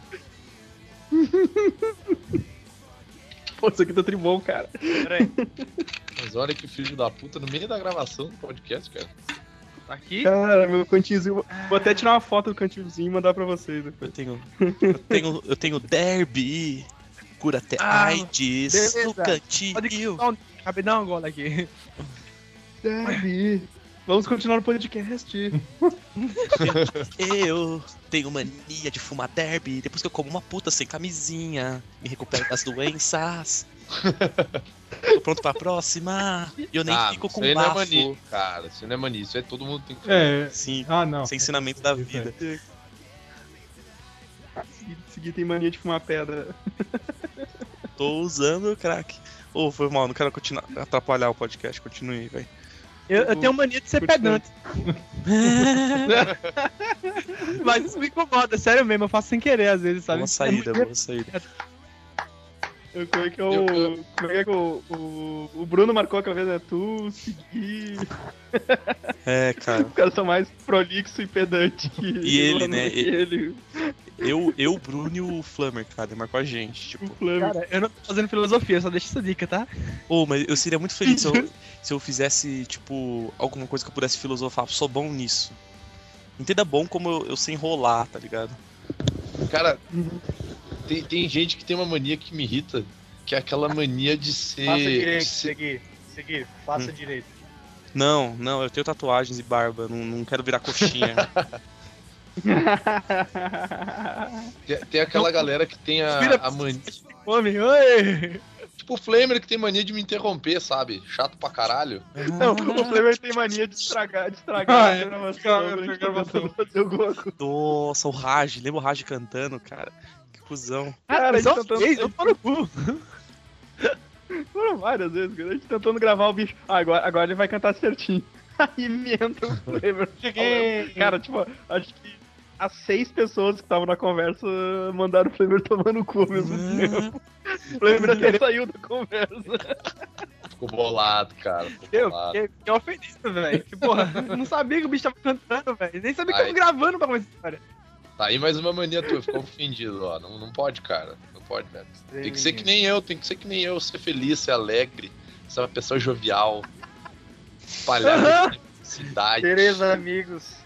Pô, isso aqui tá tribom, cara. Peraí. Mas olha que filho da puta no meio da gravação do podcast, cara. Tá aqui? Cara, meu cantilzinho. Vou até tirar uma foto do cantilzinho e mandar pra vocês depois. Eu tenho. Eu tenho. Eu tenho derby. Cura até Ah, AIDS beleza. no cantinho. Pode não, cabe dar uma gola aqui. Deve. Vamos continuar no podcast. Eu tenho mania de fumar derby depois que eu como uma puta sem camisinha. Me recupero das doenças. Tô pronto pra próxima. E eu nem ah, fico com isso aí não é bafo. mania, cara. Isso aí não é mania. Isso aí todo mundo tem que É. Sim, Ah, não. esse é ensinamento da Isso vida. Segui, segui tem mania de fumar pedra. Tô usando, crack. Ô, foi mal, não quero continuar, atrapalhar o podcast. Continue, velho. Eu, eu tenho mania de ser Continua. pedante. Mas isso me incomoda, sério mesmo, eu faço sem querer às vezes, sabe? Boa saída, boa saída. Eu, como é que é o. Eu- Como é que é o, o. O Bruno marcou aquela vez, né? Tu, seguir. É, cara. Os caras são mais prolixo e pedante que. E ele, lá no- né? que Ele, Eu, eu, o Bruno e o Flammer, cara, ele marcou a gente. Tipo, o Flamengo. Cara, eu não tô fazendo filosofia, só deixa essa dica, tá? ô, mas eu seria muito feliz se eu, se eu fizesse, tipo, alguma coisa que eu pudesse filosofar. Sou bom nisso. Entenda bom como eu, eu sei enrolar, tá ligado? Cara, tem, tem gente que tem uma mania que me irrita, que é aquela mania de ser. Faça de direito, ser- seguir. Seguir, faça Hum. direito. Não, não, eu tenho tatuagens e barba, não, não quero virar coxinha. tem, tem aquela galera que tem a, Vira- a mania. Homem, oi! Tipo o Flamer que tem mania de me interromper, sabe? Chato pra caralho. Não, o Flamer tem mania de estragar, de estragar Ah, a é, gravação. estragar a gente a tá gravação. tentando fazer alguma coisa. Nossa, o Raj, lembra o Raj cantando, cara? Que cuzão. Cara, a gente só tentando- fez, eu tô no cu. Foram várias vezes, cara. A gente tentando gravar o bicho. Ah, agora, agora ele vai cantar certinho. Aí me entra o Flamer. Cheguei. Cara, tipo, acho que as seis pessoas que estavam na conversa mandaram o Flamer tomar no cu ao mesmo tempo. O Flamer até saiu da conversa. Ficou bolado, cara. Ficou Eu bolado. fiquei, fiquei ofendido, velho. Que porra, eu não sabia que o bicho tava cantando, velho. Nem sabia que Aí. tava gravando pra começar a história. Tá aí mais uma mania tua, ficou ofendido, ó. Não, não pode, cara. Não pode, velho. Tem que ser que nem eu, tem que ser que nem eu, ser feliz, ser alegre, ser uma pessoa jovial. Espalhar cidade. Tereza, amigos.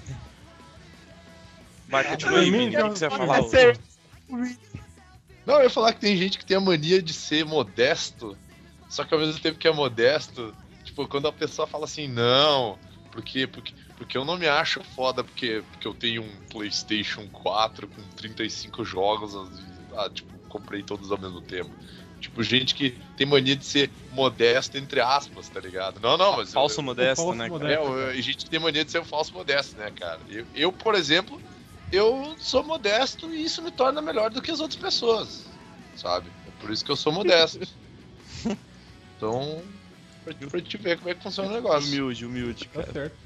Vai, continua aí, Vini, o que que você vai falar? ô? Ser- Não, eu ia falar que tem gente que tem a mania de ser modesto, só que ao mesmo tempo que é modesto, tipo, quando a pessoa fala assim, não, porque, porque, porque eu não me acho foda, porque, porque eu tenho um PlayStation quatro com trinta e cinco jogos, ah, tipo, comprei todos ao mesmo tempo. Tipo, gente que tem mania de ser modesto, entre aspas, tá ligado? Não, não, mas... Falso eu, modesto, falso né, cara? modesto. É, eu- e gente que tem mania de ser um falso modesto, né, cara? Eu, eu, por exemplo, eu sou modesto e isso me torna melhor do que as outras pessoas, sabe? É por isso que eu sou modesto. Então, pra, pra te ver como é que funciona o negócio. Humilde, humilde, Tá cara. certo.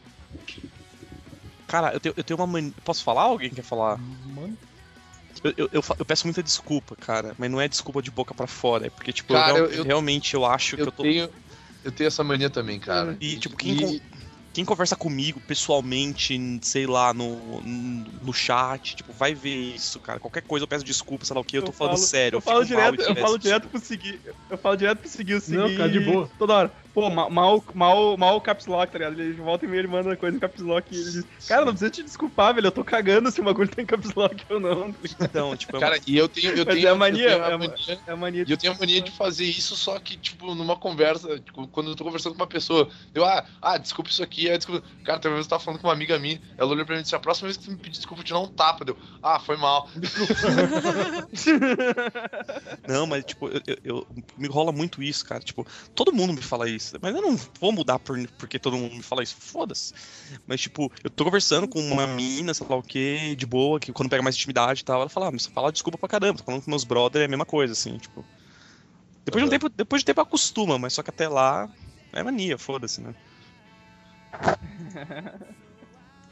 Cara, eu tenho, eu tenho uma mania. Posso falar? Alguém quer falar? Mano. Eu, eu, eu, fa- eu peço muita desculpa, cara, mas não é desculpa de boca pra fora, é porque, tipo, Cara, eu, eu- eu- realmente eu acho que Eu eu tô. tenho, eu tenho essa mania também, cara. E, tipo, quem, con- quem conversa comigo pessoalmente, sei lá, no, no chat, tipo, vai ver isso, cara. Qualquer coisa eu peço desculpa, sei lá o que, eu tô falando falo- sério. Eu falo fico mal direto, e eu peço falo desculpa. direto pro seguir. Eu falo direto pro seguir o seguir. Não, cara, de boa. Toda hora. Pô, ma- mal, mal, mal o caps lock, tá ligado? Ele volta e meia, ele manda coisa em caps lock e ele diz: Cara, não precisa te desculpar, velho. Eu tô cagando se o bagulho tem caps lock ou não. Então, tipo, é uma- Cara, e eu tenho, eu Mas tenho, é a mania, eu tenho é a a mania, É a mania e eu tenho a mania de fazer isso, só que, tipo, numa conversa, tipo, quando eu tô conversando com uma pessoa, eu, ah, ah, desculpa isso aqui, ah, desculpa. Cara, talvez eu tava falando com uma amiga minha, ela olhou pra mim e disse: A próxima vez que tu me pedir desculpa, eu te dar um tapa. Deu, ah, foi mal. Não, mas, tipo, eu, eu, eu- me rola muito isso, cara. Tipo, todo mundo me fala isso. Mas eu não vou mudar por, porque todo mundo me fala isso. Foda-se. Mas, tipo, eu tô conversando com uma mina, sei lá o que, de boa, que quando pega mais intimidade e tal, ela fala, ah, mas você fala desculpa pra caramba. Tô falando com meus brother, é a mesma coisa, assim, tipo. Depois de um Uhum. tempo, depois de um tempo acostuma, mas só que até lá é mania, foda-se, né?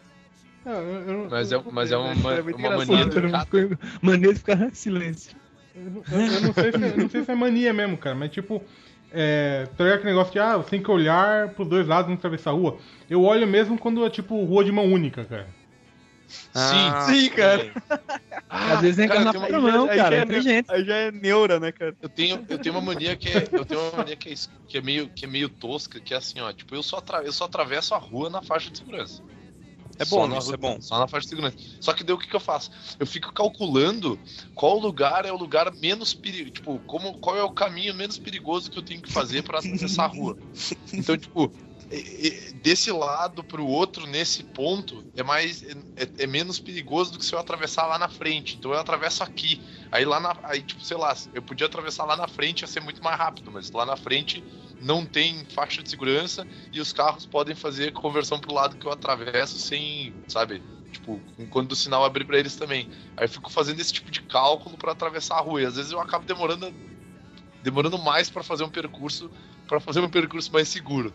É, eu- eu- Mas é, mas é uma, É muito uma mania engraçado. chata. Mania de ficar em silêncio. Eu, eu- eu não sei se, eu não sei se é mania mesmo, cara, mas tipo. É, tá ligado aquele negócio de, ah, você tem que olhar pros dois lados e atravessar a rua. Eu olho mesmo quando é tipo rua de mão única, cara. Ah, Sim, cara. Às vezes nem cara, na tem uma- própria mão, aí cara. já É é inteligente. Aí já é neura, né, cara? Eu tenho, eu tenho uma mania que é, eu tenho uma mania que é, es- que é meio, que é meio tosca, que é assim, ó, tipo, eu só, atra- eu só atravesso a rua na faixa de segurança. É Só bom, na isso rua- é bom. Só na faixa de segurança. Só que daí o que, que eu faço? Eu fico calculando qual lugar é o lugar menos perigoso, tipo, como, qual é o caminho menos perigoso que eu tenho que fazer pra atravessar a rua. Então, tipo, e- e- desse lado pro outro, nesse ponto, é mais é, é menos perigoso do que se eu atravessar lá na frente. Então eu atravesso aqui. Aí lá na. Aí, tipo, sei lá, eu podia atravessar lá na frente, ia ser muito mais rápido, mas lá na frente não tem faixa de segurança e os carros podem fazer conversão pro lado que eu atravesso sem, sabe? Tipo, quando o sinal abrir pra eles também. Aí eu fico fazendo esse tipo de cálculo pra atravessar a rua. E às vezes eu acabo demorando demorando mais pra fazer um percurso, para fazer um percurso mais seguro.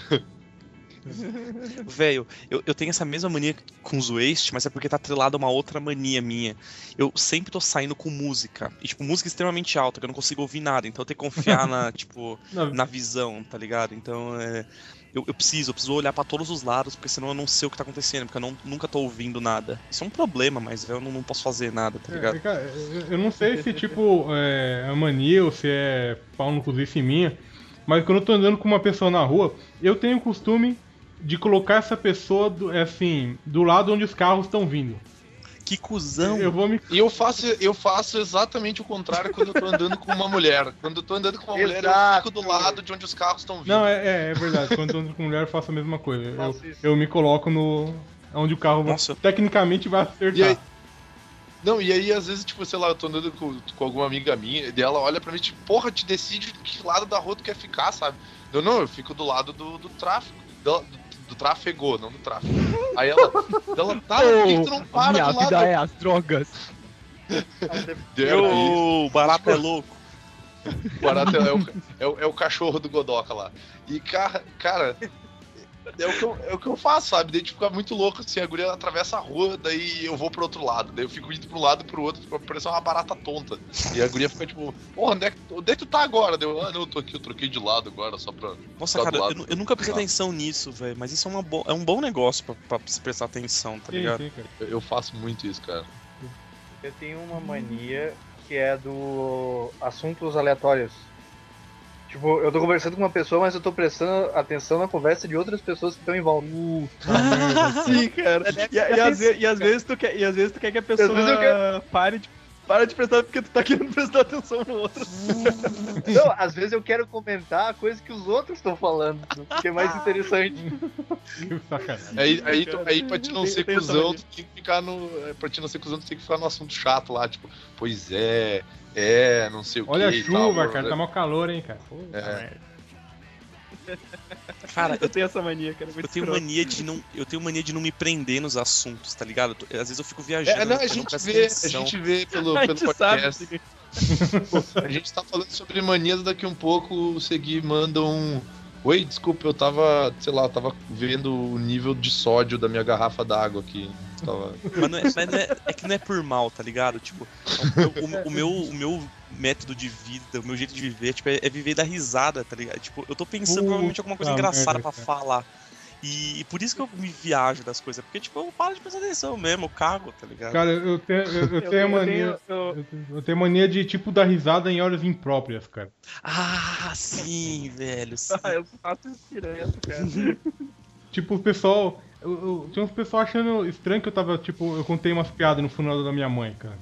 Velho, eu, eu tenho essa mesma mania com os Waste, mas é porque tá atrelado a uma outra mania minha. Eu sempre tô saindo com música. E, tipo, música extremamente alta, que eu não consigo ouvir nada. Então eu tenho que confiar na, tipo, Não. na visão, tá ligado? Então é. Eu, eu preciso, eu preciso olhar pra todos os lados, porque senão eu não sei o que tá acontecendo, porque eu não, nunca tô ouvindo nada. Isso é um problema, mas eu não, não posso fazer nada, tá ligado? É, cara, eu- eu não sei se tipo é é mania ou se é pau no cozice minha, mas quando eu tô andando com uma pessoa na rua, eu tenho o costume de colocar essa pessoa do, é assim, do lado onde os carros estão vindo. Que cuzão! Eu vou me. E eu faço, eu faço exatamente o contrário quando eu tô andando com uma mulher. Quando eu tô andando com uma mulher, eu Exato. fico do lado de onde os carros estão vindo. Não, é, é, é verdade. Quando eu tô andando com mulher, eu faço a mesma coisa. Eu, Faço isso. eu me coloco no. Onde o carro vai- Nossa. tecnicamente vai acertar. E aí- Não, e aí às vezes, tipo, sei lá, eu tô andando com, com alguma amiga minha, e ela olha pra mim, tipo, porra, te decide de que lado da rua tu quer ficar, sabe? Eu não, eu fico do lado do, do tráfico, do, do, do tráfego, não do tráfico. Aí ela, ela tá, por que que tu não para Minha do lado? vida é as drogas. Deu isso. O barato é louco. O barato é, o, é, o, é o cachorro do Godoka lá. E, cara, cara é, o que eu, é o que eu faço, sabe? Daí tipo, fica muito louco, assim, a guria atravessa a rua, daí eu vou pro outro lado. Daí eu fico indo pro lado e pro outro, pra parecer uma barata tonta. E a guria fica tipo, porra, onde é que, onde é que tu tá agora? Daí eu, ah, não, eu tô aqui, eu troquei de lado agora, só pra... Nossa, ficar do cara, lado. eu, nu- eu nunca prestei Ah. atenção nisso, velho. Mas isso é, uma bo- é um bom negócio pra, pra se prestar atenção, tá Sim, ligado? sim, cara. Eu, eu faço muito isso, cara. Eu tenho uma mania que é do assuntos aleatórios. Tipo, eu tô conversando com uma pessoa, mas eu tô prestando atenção na conversa de outras pessoas que estão em volta. Sim, cara. E, e, às vezes, e, às vezes tu quer, e às vezes tu quer que a pessoa vezes eu quero- pare de, pare de prestar porque tu tá querendo prestar atenção no outro. Não, às vezes eu quero comentar a coisa que os outros estão falando, que é mais interessante. Que sacanagem. Aí, aí, tu- aí pra te não Eu ser tenho essa cuzão, mania. tu tem que ficar no... é, Pra te não ser cuzão, tu tem que ficar no assunto chato lá, tipo, pois é, é, não sei o que Olha a e chuva, tal, cara, né? tá mó calor, hein, cara. Pô, É. merda. Cara, eu, Eu tenho essa mania, cara. Muito eu tenho escroto. mania de não. Eu tenho mania de não me prender nos assuntos, tá ligado? Eu tô- às vezes eu fico viajando. É, não, a eu gente presto vê, a atenção. gente vê pelo, A pelo gente sabe. podcast. A gente tá falando sobre manias, daqui um pouco o Segui manda um. Oi, desculpa, eu tava, sei lá, eu tava vendo o nível de sódio da minha garrafa d'água aqui. Tava... Mas, não é, mas não é, é que não é por mal, tá ligado? Tipo, o, o- o meu, o meu método de vida, o meu jeito de viver, tipo, é, é viver da risada, tá ligado? Tipo, eu tô pensando Puta provavelmente em alguma coisa engraçada merda, pra cara. falar. E, e por isso que eu me viajo das coisas, porque, tipo, eu paro de prestar atenção mesmo, eu cago, tá ligado? Cara, eu tenho, eu, eu Eu tenho a tenho- mania. eu tenho- Eu tenho, eu tenho mania de, tipo, dar risada em horas impróprias, cara. Ah, sim, velho. Sim. Ah, eu faço isso direto, cara. Tipo, o pessoal. Eu, eu- tinha uns pessoal achando estranho que eu tava, tipo, eu contei umas piadas no funeral da minha mãe, cara.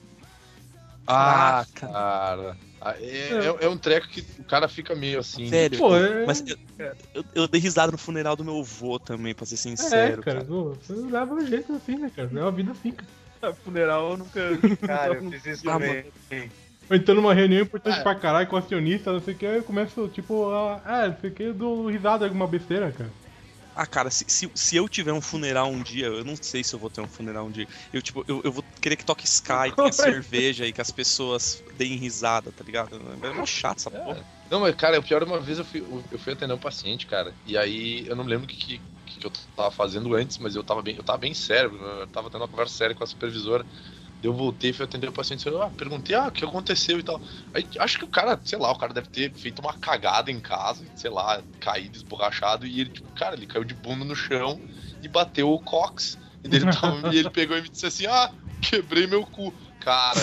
Ah, Ah, cara. cara. Ah, É, é, é um treco que o cara fica meio assim. Velho, Pô, é. mas eu, eu, eu dei risada no funeral do meu avô também, pra ser É, sincero, cara. cara. Pô, você leva um jeito assim, né, cara? Leva a vida assim, cara. Funeral eu nunca. Cara, eu fiz isso Ah, também. Ou então numa reunião importante É. pra caralho com o acionista, não sei o que, eu começo, tipo, a. Ah, não sei o que, eu dou risada em alguma besteira, cara. Ah, cara, se, se, se eu tiver um funeral um dia, eu não sei se eu vou ter um funeral um dia. Eu, tipo, eu, eu vou querer que toque Sky, tenha cerveja e que as pessoas deem risada, tá ligado? É mó chato essa porra. Não, mas cara, o pior uma vez eu fui, eu fui atender um paciente, cara, e aí eu não lembro o que, que, que eu tava fazendo antes, mas eu tava bem, eu tava bem sério, eu tava tendo uma conversa séria com a supervisora. Eu voltei, fui atender o paciente, eu ah, perguntei, ah, o que aconteceu e tal. Aí acho que o cara, sei lá, o cara deve ter feito uma cagada em casa, sei lá, caído, esborrachado, e ele, tipo, cara, ele caiu de bunda no chão e bateu o cox. E ele, tava, e ele pegou e me disse assim, ah, quebrei meu cu. Cara.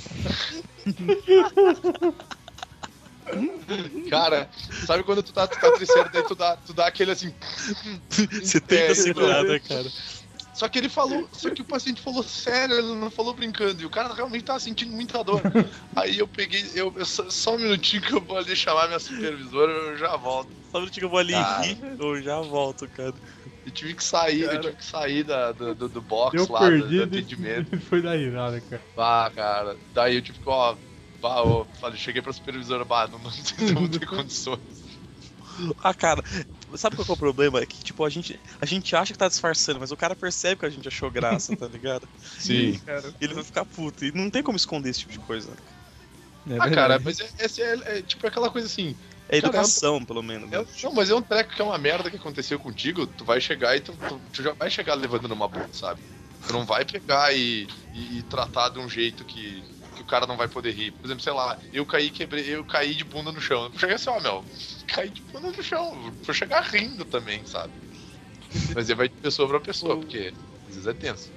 Cara, sabe quando tu tá, tu tá tricendo, daí tu dá, tu dá aquele assim. Você tenta é, segurar, né, cara? Só que ele falou, só que o paciente falou sério, ele não falou brincando, e o cara realmente tava sentindo muita dor. Aí eu peguei, eu, eu só, só um minutinho que eu vou ali chamar minha supervisora, eu já volto. Só um minutinho que eu vou ali Cara. rir, eu já volto, cara. Eu tive que sair, cara. eu tive que sair da, do, do, do box Eu lá, perdi do, do atendimento. Foi da risada, cara. Ah, cara, daí eu tive que, ó, bah, ó falei, cheguei pra supervisora, bah, não, não sei se eu vou ter condições. Ah, cara, sabe qual que é o problema? É que, tipo, a gente, a gente acha que tá disfarçando, mas o cara percebe que a gente achou graça, tá ligado? Sim. Cara. E ele vai ficar puto. E não tem como esconder esse tipo de coisa. É ah, cara, mas é, é, é, é tipo aquela coisa assim... É educação, cara, é um, pelo menos. É, não, mas é um treco que é uma merda que aconteceu contigo, tu vai chegar e tu, tu, tu já vai chegar levando numa boa, sabe? Tu não vai pegar e, e, e tratar de um jeito que... que o cara não vai poder rir. Por exemplo, sei lá, eu caí, quebrei, eu caí de bunda no chão. Eu cheguei assim, ó, meu, caí de bunda no chão. Vou chegar rindo também, sabe? Mas aí vai de pessoa pra pessoa, porque às vezes é tenso.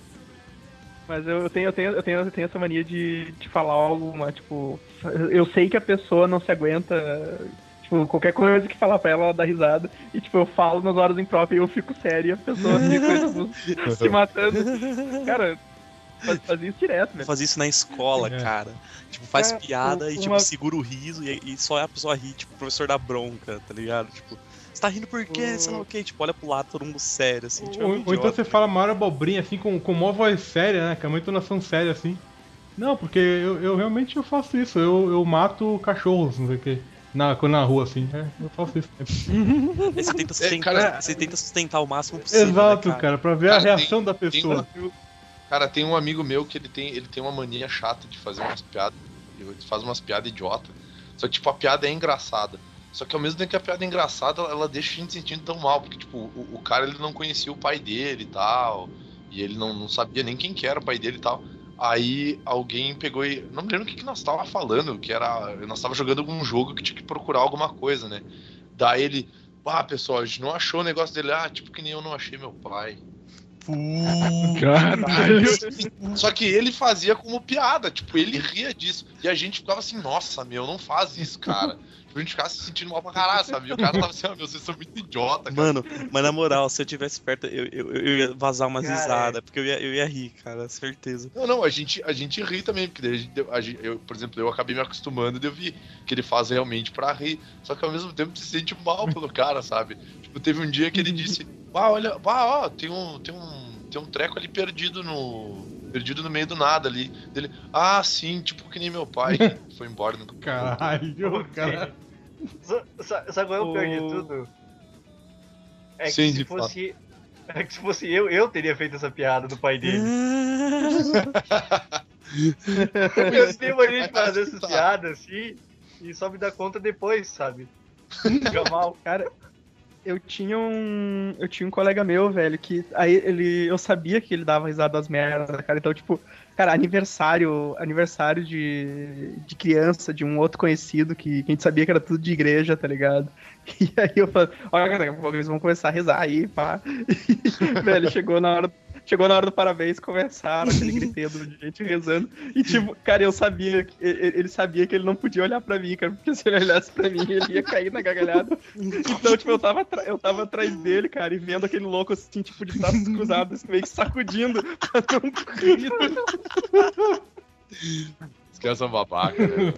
Mas eu tenho, eu tenho, eu tenho, eu tenho essa mania de, de falar algo, mas, tipo, eu sei que a pessoa não se aguenta. Tipo, qualquer coisa que falar pra ela, ela dá risada. E, tipo, eu falo nas horas impróprias e eu fico sério e a pessoa fica, tipo, se matando. Cara, Faz, faz isso direto, né? Faz isso na escola, é. cara. Tipo, faz é, piada uma... e, tipo, segura o riso e, e só a pessoa ri, tipo, o professor dá bronca, tá ligado? Tipo, você tá rindo por quê? Você não o quê? Tipo, olha pro lado, todo mundo sério, assim. Tipo, ou, é um ou então você fala maior abobrinha, assim, com, com uma voz séria, né? Com uma entonação séria, assim. Não, porque eu, eu realmente eu faço isso. Eu, eu mato cachorros, não sei o quê. Na, na rua, assim, é, eu faço isso. Aí você tenta sustentar, é, cara, você tenta sustentar o máximo possível. Exato, né, cara? cara, pra ver cara, a reação tem, da pessoa. Tem, cara, tem um amigo meu que ele tem, ele tem uma mania chata de fazer umas piadas. Ele faz umas piadas idiota. Só que, tipo, a piada é engraçada. Só que ao mesmo tempo que a piada é engraçada, ela deixa a gente sentindo tão mal. Porque, tipo, o, o cara ele não conhecia o pai dele e tal. E ele não, não sabia nem quem que era o pai dele e tal. Aí alguém pegou e... Não me lembro o que, que nós tava falando, que era... Nós tava jogando algum jogo que tinha que procurar alguma coisa, né? Daí ele... Ah, pessoal, a gente não achou o negócio dele. Ah, tipo que nem eu não achei meu pai. Uh, Caralho. Só que ele fazia como piada, tipo, ele ria disso. E a gente ficava assim, nossa, meu, não faz isso, cara. A gente ficava se sentindo mal pra caralho, sabe? E o cara tava assim, ah, meu, vocês são muito idiota, cara. Mano, mas na moral, se eu tivesse perto, eu, eu, eu ia vazar umas risadas, porque eu ia, eu ia rir, cara, certeza. Não, não, a gente, a gente ri também, porque a gente, a gente, eu, por exemplo, eu acabei me acostumando de eu vi que ele faz realmente pra rir. Só que ao mesmo tempo se sente mal pelo cara, sabe? Tipo, teve um dia que ele disse, ah, olha, ah, ó, tem um, tem um, tem um treco ali perdido no... Perdido no meio do nada ali. Dele, ah, sim, tipo que nem meu pai. Foi embora no... Caralho, cara. Sabe qual é o pior de tudo? É que Sim, se fosse. É que se fosse eu, eu teria feito essa piada do pai dele. Eu tenho mania de fazer essas piadas assim e só me dá conta depois, sabe? Fica mal. Cara, eu tinha um. Eu tinha um colega meu, velho, que aí ele. Eu sabia que ele dava risada das merdas, cara. Então, tipo, cara, aniversário. Aniversário de, de criança, de um outro conhecido que, que a gente sabia que era tudo de igreja, tá ligado? E aí eu falei, olha, cara, daqui a pouco eles vão começar a rezar aí, pá. E, velho, chegou na hora. Chegou na hora do parabéns, começaram aquele griteiro de gente rezando. E tipo, cara, eu sabia, ele sabia que ele não podia olhar pra mim, cara, porque se ele olhasse pra mim, ele ia cair na gargalhada. Então, tipo, eu tava, eu tava atrás dele, cara, e vendo aquele louco assim, tipo, de braços cruzados, meio que sacudindo pra não rir. Os caras são babaca, né?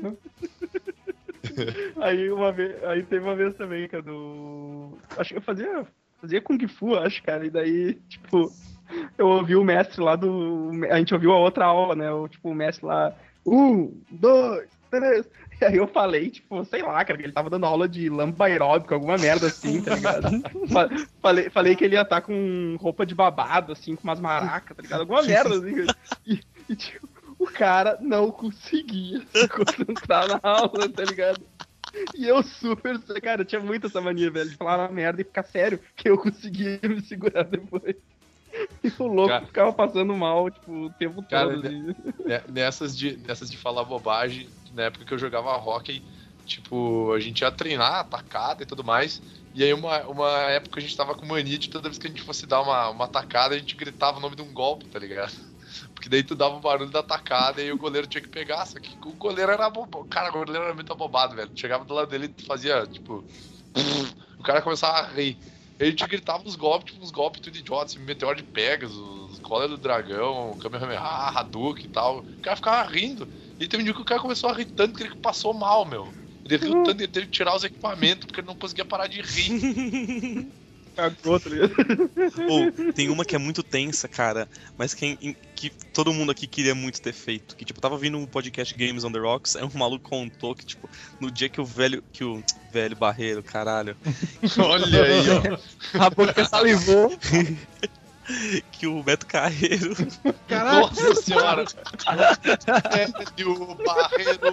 Aí uma vez, aí teve uma vez também, cara, do... Acho que eu fazia... Fazia Kung Fu, acho, cara, e daí, tipo, eu ouvi o mestre lá do... A gente ouviu a outra aula, né, o, tipo, o mestre lá, um, dois, três, e aí eu falei, tipo, sei lá, cara, que ele tava dando aula de lamba aeróbica, alguma merda assim, tá ligado? falei, falei que ele ia estar com roupa de babado, assim, com umas maracas, tá ligado? Alguma merda, assim, e, e tipo, o cara não conseguia se concentrar na aula, tá ligado? E eu super, cara, eu tinha muito essa mania, velho, de falar uma merda e ficar sério, que eu conseguia me segurar depois. E o louco Cara- ficava passando mal, tipo, o tempo Cara, todo. né- assim. né, nessas, de, nessas de falar bobagem, na época que eu jogava hockey, tipo, a gente ia treinar, atacada e tudo mais. E aí uma, uma época a gente tava com mania de toda vez que a gente fosse dar uma, uma atacada, a gente gritava o nome de um golpe, tá ligado? Porque daí tu dava o barulho da atacada e o goleiro tinha que pegar, só que o goleiro era bobo. Cara, o goleiro era muito abobado, velho. Chegava do lado dele e fazia, tipo. O cara começava a rir. E a gente gritava uns golpes, tipo, uns golpes tudo idiota, assim, Meteoro de Pegasus, Cola do Dragão, Kamehameha, Hadouken e tal. O cara ficava rindo. E teve um dia que o cara começou a rir tanto que ele passou mal, meu. Ele riu tanto, ele teve que tirar os equipamentos porque ele não conseguia parar de rir. Cagou, tá ligado? Ou, tem uma que é muito tensa, cara, mas que, em- que todo mundo aqui queria muito ter feito. Que, tipo, tava vindo um podcast Games on the Rocks, aí um maluco contou que, tipo, no dia que o velho. Que o velho Barreiro, caralho. Olha aí, ó. A boca salivou. Que o Beto Carreiro. Nossa senhora! É, e o Barreiro.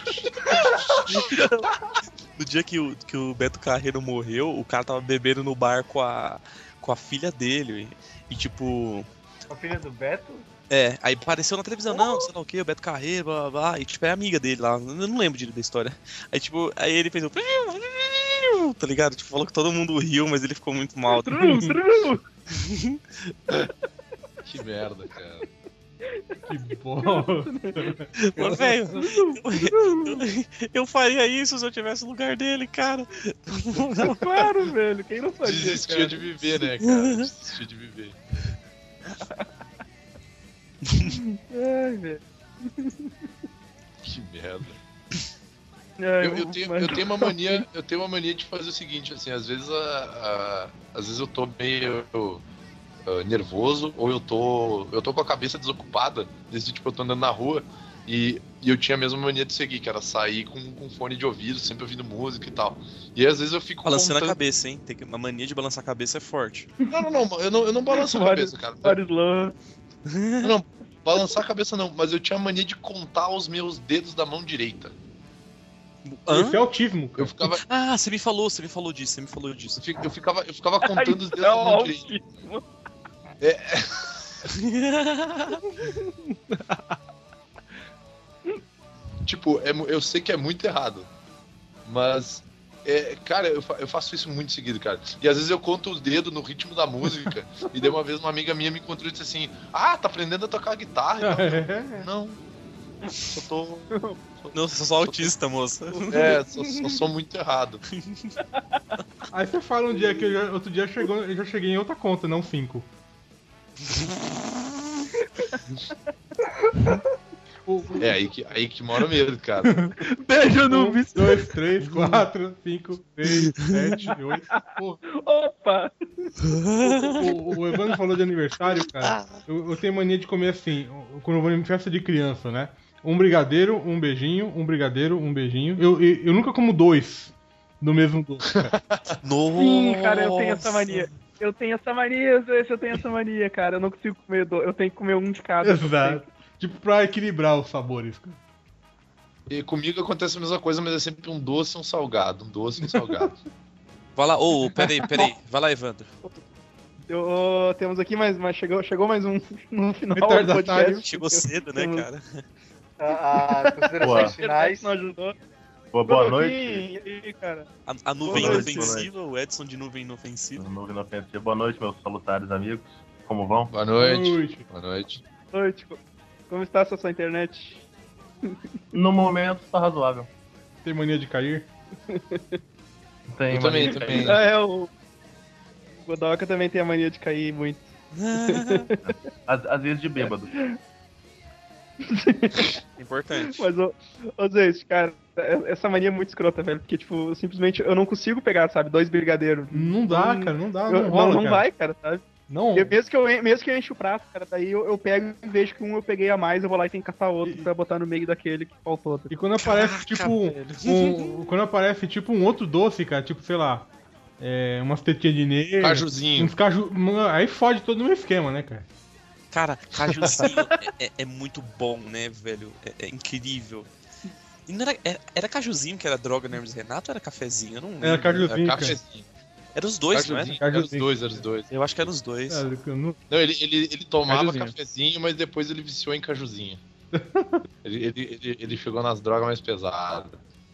No dia que o, que o Beto Carreiro morreu, o cara tava bebendo no bar com a, com a filha dele. E, e, tipo. A filha do Beto? É, aí apareceu na televisão, não, sei lá o que, o Beto Carreiro, blá blá blá. E tipo, é amiga dele lá. Eu não lembro direito da história. Aí, tipo, aí ele fez um. Tá ligado? Tipo, falou que todo mundo riu, mas ele ficou muito mal. Tru, tru. Que merda, cara. Que bom. Mas, velho, eu, eu faria isso se eu tivesse no lugar dele, cara. Claro, velho. Quem não fazia, Desistiu cara? de viver, né, cara? Desistiu de viver. Ai, velho. Que merda. Ai, Eu, eu, tenho, mas- eu tenho uma mania, eu tenho uma mania de fazer o seguinte, assim, às vezes a, a- às vezes eu tô meio uh, nervoso ou eu tô eu tô com a cabeça desocupada, desse tipo eu tô andando na rua e, e eu tinha a mesma mania de seguir, que era sair com, com fone de ouvido, sempre ouvindo música e tal. E aí, às vezes eu fico Balançando a contando- cabeça, hein? Tem que, uma mania de balançar a cabeça é forte. Não, não, não, eu não, eu não balanço a Vários- cabeça, cara. Vários lances. Não, balançar a cabeça não, mas eu tinha a mania de contar os meus dedos da mão direita. Hã? Isso é autismo, cara. Eu ficava, Ah, você me falou, você me falou disso, você me falou disso. eu fi- eu ficava, eu ficava contando os dedos Não, da mão direita. autismo. Tipo, é mu- eu sei que é muito errado, mas, é, cara, eu, fa- eu faço isso muito seguido, cara. E às vezes eu conto os dedos no ritmo da música, e daí uma vez uma amiga minha me encontrou e disse assim, ah, tá aprendendo a tocar guitarra? Então, não, só tô... Não, eu sou só autista, moça. É, só, só sou muito errado. Aí você fala um dia que eu já- outro dia chegou, eu já cheguei em outra conta, não cinco. O- o- É aí que, aí que mora o medo, cara. Beijo no Um, vice. dois, três, quatro, cinco, seis, sete, oito. Pô, Opa! o, o Evandro falou de aniversário, cara. Eu, eu tenho mania de comer assim, quando eu vou em festa de criança, né? Um brigadeiro, um beijinho, um brigadeiro, um beijinho. Eu, eu, eu nunca como dois do mesmo doce, cara. Nossa. Sim, cara, eu tenho essa mania. Eu tenho essa mania, esse eu tenho essa mania, cara. Eu não consigo comer dois. Eu tenho que comer um de cada. Exato. Tipo, pra equilibrar os sabores, cara. E comigo acontece a mesma coisa, mas é sempre um doce e um salgado. Um doce e um salgado. Vai lá, ô, peraí, peraí. Vai lá, Evandro. Eu, temos aqui mais, mas chegou, chegou mais um no final do Retardatário. podcast. Chegou cedo, né, Temos- cara? A- As considerações Boa. finais. Não ajudou. Boa, boa Bruno, noite. E aí, cara? A, a nuvem Boa noite, inofensiva, o Edson de nuvem inofensiva. Nuvem inofensiva. Boa noite, meus salutares amigos. Como vão? Boa noite. Noite. Boa noite. Noite. Como está essa sua internet? No momento tá razoável. Tem mania de cair? Tem Eu uma também, dica também. aí. Ah, é, o Godoka também tem a mania de cair muito. Às, às vezes de bêbado. Importante. Mas, ô, ô Zé, cara, essa mania é muito escrota, velho. Porque, tipo, simplesmente eu não consigo pegar, sabe? Dois brigadeiros. Não dá, cara, não dá, Eu- não não, rola, não cara. vai, cara, sabe? Não. Eu- mesmo, que eu, en- mesmo que eu enche o prato, cara, daí eu, eu pego e vejo que um eu peguei a mais, eu vou lá e tenho que catar outro E- pra botar no meio daquele que faltou. E quando aparece, tipo, um, quando aparece, tipo, um outro doce, cara, tipo, sei lá, é, umas tetinhas de neve, Cajuzinho. uns caju... Mano, aí fode todo o meu esquema, né, cara? Cara, cajuzinho é, é- é muito bom, né, velho? É, é incrível. E não era, era, era cajuzinho que era droga no Hermes Renato ou era cafezinho? Eu não lembro. Era cajuzinho, É cara. cafezinho. Era os dois, não Cajuzinho, era? era os dois, era os dois. Eu acho que era os dois. É, eu não- Não, ele, ele, ele tomava Cajuzinho. cafezinho, mas depois ele viciou em cajuzinho. ele, ele, ele, ele chegou nas drogas mais pesadas.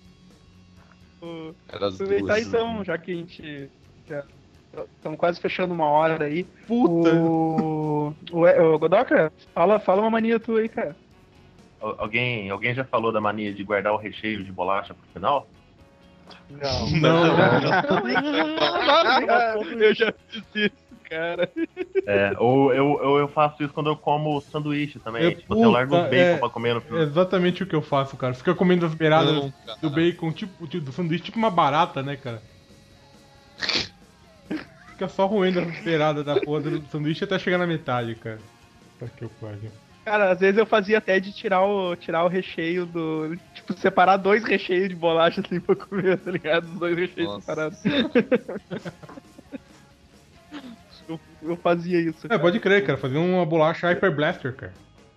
Era as Aproveitar duas. então, já que a gente já estamos quase fechando uma hora aí. Puta! O, o, o Godoka, fala, fala uma mania tua aí, cara. Al- Alguém, alguém já falou da mania de guardar o recheio de bolacha pro final? Não. Não, Eu já fiz isso, cara. É, ou eu, eu, eu faço isso quando eu como sanduíche também. Eu- tipo, eu largo puta, os bacon é- pra comer no é final. exatamente o que eu faço, cara. Fica comendo as beiradas Não, cara. do bacon, tipo, tipo, do sanduíche, tipo uma barata, né, cara? Fica só roendo as beiradas da porra do sanduíche até chegar na metade, cara. Pra que eu pariu. Cara, às vezes eu fazia até de tirar o, tirar o recheio do. Tipo, separar dois recheios de bolacha assim pra comer, tá ligado? Os dois recheios Nossa. separados. eu, eu fazia isso. É, pode crer, cara. Fazer uma bolacha Hyper Blaster, cara.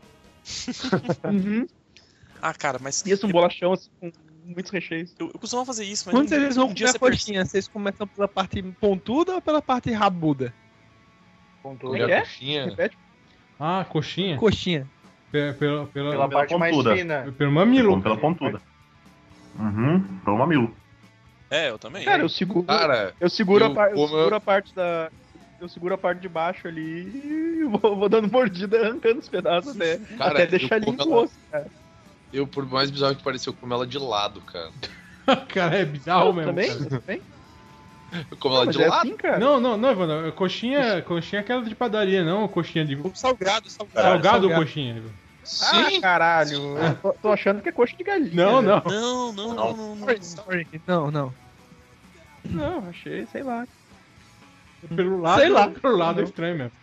Uhum. Ah, cara, mas. Isso, um bolachão assim, com muitos recheios. Eu, eu costumava fazer isso, mas. Quando um dia- vocês vão um dia comer a você perce- coxinha, vocês começam pela parte pontuda ou pela parte rabuda? Comer É? a coxinha. Repete. Ah, coxinha? Coxinha. Pe- Pela, pela, Pela parte mais pontuda. fina. pelo mamilo. Como pela pontuda. Uhum, pelo mamilo. É, eu também. Cara, eu seguro. Cara, eu seguro, eu a, par, eu como- seguro a parte da. Eu seguro a parte de baixo ali e vou, vou dando mordida, arrancando os pedaços até, Cara, até eu deixar como limpo o ela- osso, cara. eu, por mais bizarro que pareça, eu como ela de lado, cara. Cara, é bizarro mesmo. também? cara. Também? Eu como Não, ela mas de é lado. assim, cara. Não, não, não, Evandro. Coxinha, coxinha é aquela de padaria, não coxinha de. Salgado, salgado. Salgado ou coxinha? Sim, Ah, caralho. Eu tô, tô achando que é coxa de galinha. Não, né? não. Não, não, não, não, não. Sorry, sorry. Não, não. Não, achei, sei lá. Pelo lado, Sei lá. pelo lado é estranho mesmo.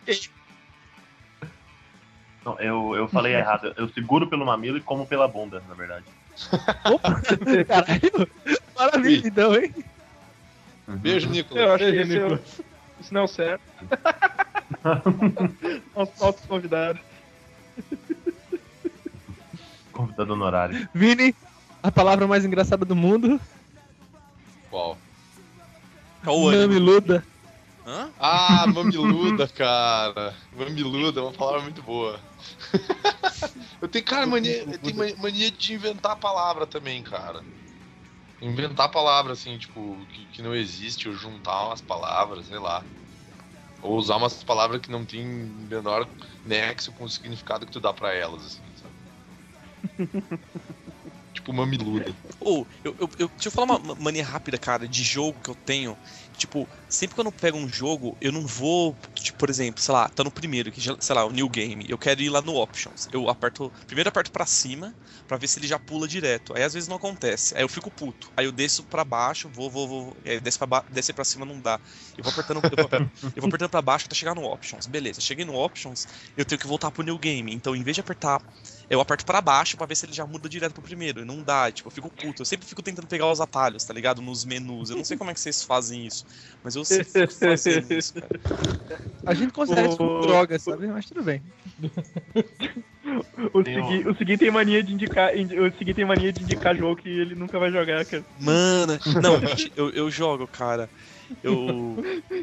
Não, eu, eu falei errado. Eu seguro pelo mamilo e como pela bunda, na verdade. Opa! Caralho! Maravilha, então, hein? beijo, Nicolas. Eu achei Beijo, esse, eu, Nicolas. isso não é o certo. Nosso nosso convidado. Convidado honorário. Vini, a palavra mais engraçada do mundo. Qual? Cauã. Mamiluda. Hã? Ah, mamiluda, cara. Mamiluda é uma palavra muito boa. Eu tenho, cara, mania, eu tenho mania- mania de inventar palavra também, cara. Inventar palavra, assim, tipo, que, que não existe, ou juntar umas palavras, sei lá. Ou usar umas palavras que não tem menor nexo com o significado que tu dá pra elas, assim, sabe? Tipo, mamiluda. Ou, eu, eu, eu, deixa eu falar uma mania rápida, cara, de jogo que eu tenho. Tipo, sempre que eu não pego um jogo, eu não vou, tipo, por exemplo, sei lá, tá no primeiro, que já- sei lá, o New Game, eu quero ir lá no Options. Eu aperto, primeiro eu aperto pra cima, pra ver se ele já pula direto. Aí às vezes não acontece, aí eu fico puto. Aí eu desço pra baixo, vou, vou, vou, é, desce pra ba descer pra cima não dá. Eu vou apertando, eu vou, aper- eu vou apertando pra baixo até chegar no Options. Beleza, cheguei no Options, eu tenho que voltar pro New Game. Então, em vez de apertar, eu aperto pra baixo pra ver se ele já muda direto pro primeiro. E não dá, tipo, eu fico puto. Eu sempre fico tentando pegar os atalhos, tá ligado? Nos menus. Eu não sei como é que vocês fazem isso, mas eu sempre fico fazendo isso, cara. A gente considera isso como Ô. droga, sabe? Mas tudo bem. O Tem um- Segui, o Segui tem mania de indicar. indi- O Segui tem mania de indicar jogo que ele nunca vai jogar, cara. Mano, não, eu, eu jogo, cara. Eu.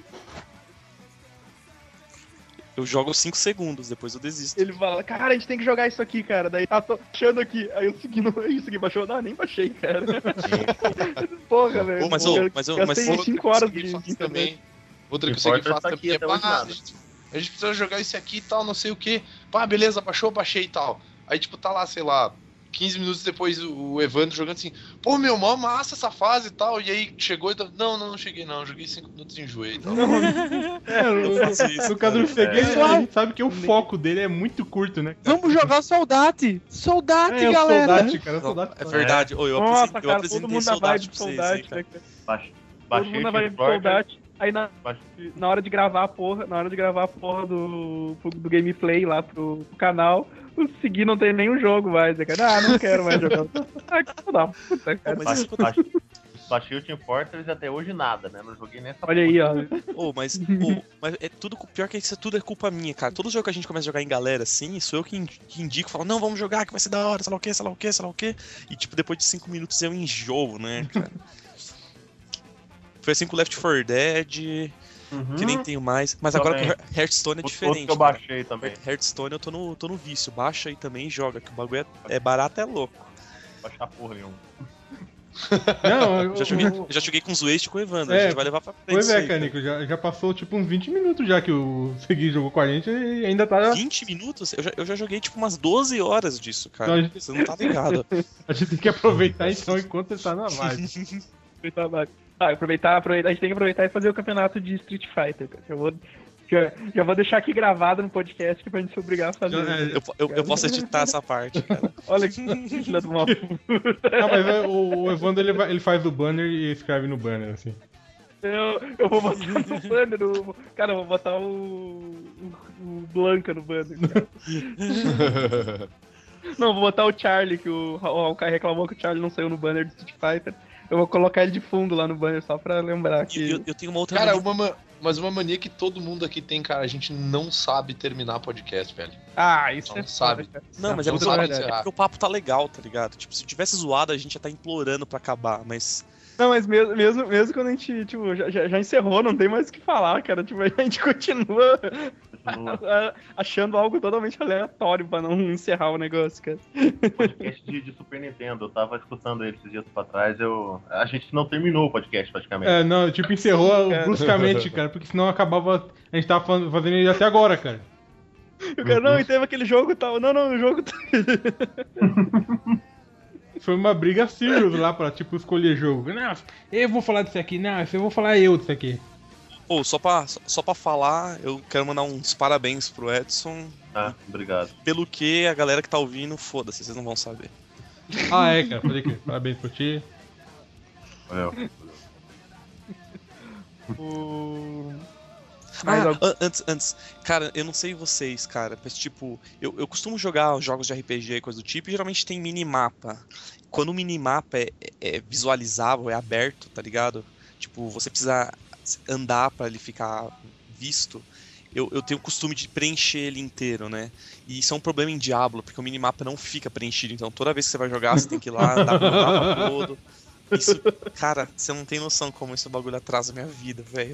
Eu jogo cinco segundos, depois eu desisto. Ele fala, cara, a gente tem que jogar isso aqui, cara. Daí tá tô achando aqui. Aí eu segui no. Aí o Segui baixou, não, nem baixei, cara. Porra, velho. Ô, mas, eu ô, mas, ô, mas gastei ô, cinco Outra horas que de, eu de faço também. internet. Outra que eu O sei que Porter faço tá também aqui é, até pá, hoje nada. a gente, a gente precisa jogar isso aqui e tal, não sei o que. Pá, beleza, baixou, baixei e tal. Aí, tipo, tá lá, sei lá, quinze minutos depois o Evandro jogando assim, pô, meu, mó massa essa fase e tal. E aí chegou e tal, não, não, não cheguei não, joguei cinco minutos e enjoei e tal. É, no, faço isso, no caso do cara. Segui, a gente sabe que o foco dele é muito curto, né? cara? Vamos jogar Soldate! Soldate, É, o galera! soldate, cara, o Não, soldate. é verdade, ô, eu Nossa, apresentei, eu cara, todo apresentei mundo na vibe saudade de pra vocês aí, soldate, cara. né, cara? Baixei, Todo baixei mundo na o vibe Team de Fortress, soldate. Aí na, baixei- na hora de gravar a porra, na hora de gravar a porra do, do gameplay lá pro, pro canal, o Segui não tem nenhum jogo mais, né, cara? Ah, não quero mais jogar. Ah, que filho da puta, cara. Ô, mas baixei- isso- baixei- Baixei o Team Fortress e até hoje nada, né? Não joguei nessa Olha aí, ó. Ô, mas, ô, mas é tudo, pior que isso tudo é culpa minha, cara. Todo jogo que a gente começa a jogar em galera assim, sou eu que, in- que indico, falo, não, vamos jogar, que vai ser da hora, sei lá o que, sei lá o que, sei lá o que. E tipo, depois de cinco minutos eu enjoo, né, cara? Foi assim com Left four Dead, Uhum. que nem tenho mais. Mas Também. agora com Hearthstone é Os diferente. outros que eu cara. baixei também. Hearthstone eu tô no, tô no vício. Baixa aí também e joga, que o bagulho é, é barato, é louco. Baixar porra nenhuma. Não, eu, Já joguei, eu- já joguei com os Waste e com o Evandro. É, A gente vai levar pra frente. Pois isso é, aí, cara. Canico, já, já passou tipo uns vinte minutos já que o Segui jogou com a gente e ainda tá. vinte minutos? Eu já, eu já joguei tipo umas doze horas disso, cara. Então a gente- Você não tá ligado. A gente tem que aproveitar então enquanto ele tá na live. Ah, aproveitar, aproveitar, a gente tem que aproveitar e fazer o campeonato de Street Fighter, cara. Eu vou, já, já vou deixar aqui gravado no podcast pra gente se obrigar a fazer. Eu, eu, eu posso editar essa parte, cara. Olha que filha do mal. Não, mas é, o, o Evandro ele, vai- ele faz o banner e escreve no banner, assim. Eu, eu vou botar no banner, o, cara, eu vou botar o, o, o Blanca no banner. Cara. Não, vou botar o Charlie, que o, o, o cara reclamou que o Charlie não saiu no banner do Street Fighter. Eu vou colocar ele de fundo lá no banner só pra lembrar que... E eu, eu tenho uma outra Cara, mania- uma, ma- mas uma mania que todo mundo aqui tem, cara. A gente não sabe terminar podcast, velho. Ah, isso Não é sabe. foda, cara. Não, mas é não porque, sabe é encerrar. porque o papo tá legal, tá ligado? Tipo, se tivesse zoado, a gente já tá implorando pra acabar, mas. Não, mas mesmo, mesmo, mesmo quando a gente, tipo, já, já, já encerrou, não tem mais o que falar, cara. Tipo, a gente continua Continua. achando algo totalmente aleatório pra não encerrar o negócio, cara. Podcast de, de Super Nintendo. Eu tava escutando ele esses dias pra trás. Eu... A gente não terminou o podcast praticamente. É, não, tipo, encerrou Cara. bruscamente, cara, porque senão acabava. A gente tava fan- fazendo ele até agora, cara. E o cara, não, e teve aquele jogo e tal. Não, não, o jogo tá. Foi uma briga serious lá pra, tipo, escolher jogo. Não, eu vou falar disso aqui, não, eu vou falar eu disso aqui. Pô, só pra, só, só pra falar, eu quero mandar uns parabéns pro Edson. Ah, obrigado. Pelo que a galera que tá ouvindo, foda-se, vocês não vão saber. Ah, é, cara, falei que parabéns por ti. Valeu. O... Ah, an- antes, antes, cara, eu não sei vocês, cara, mas tipo, eu, eu costumo jogar jogos de R P G e coisa do tipo, e geralmente tem minimapa. Quando o minimapa é, é visualizável, é aberto, tá ligado? Tipo, você precisa andar pra ele ficar visto. Eu, eu tenho o costume de preencher ele inteiro, né? E isso é um problema em Diablo, porque o minimapa não fica preenchido, então toda vez que você vai jogar, você tem que ir lá, andar pelo mapa todo. Isso, cara, você não tem noção como esse bagulho atrasa a minha vida, velho.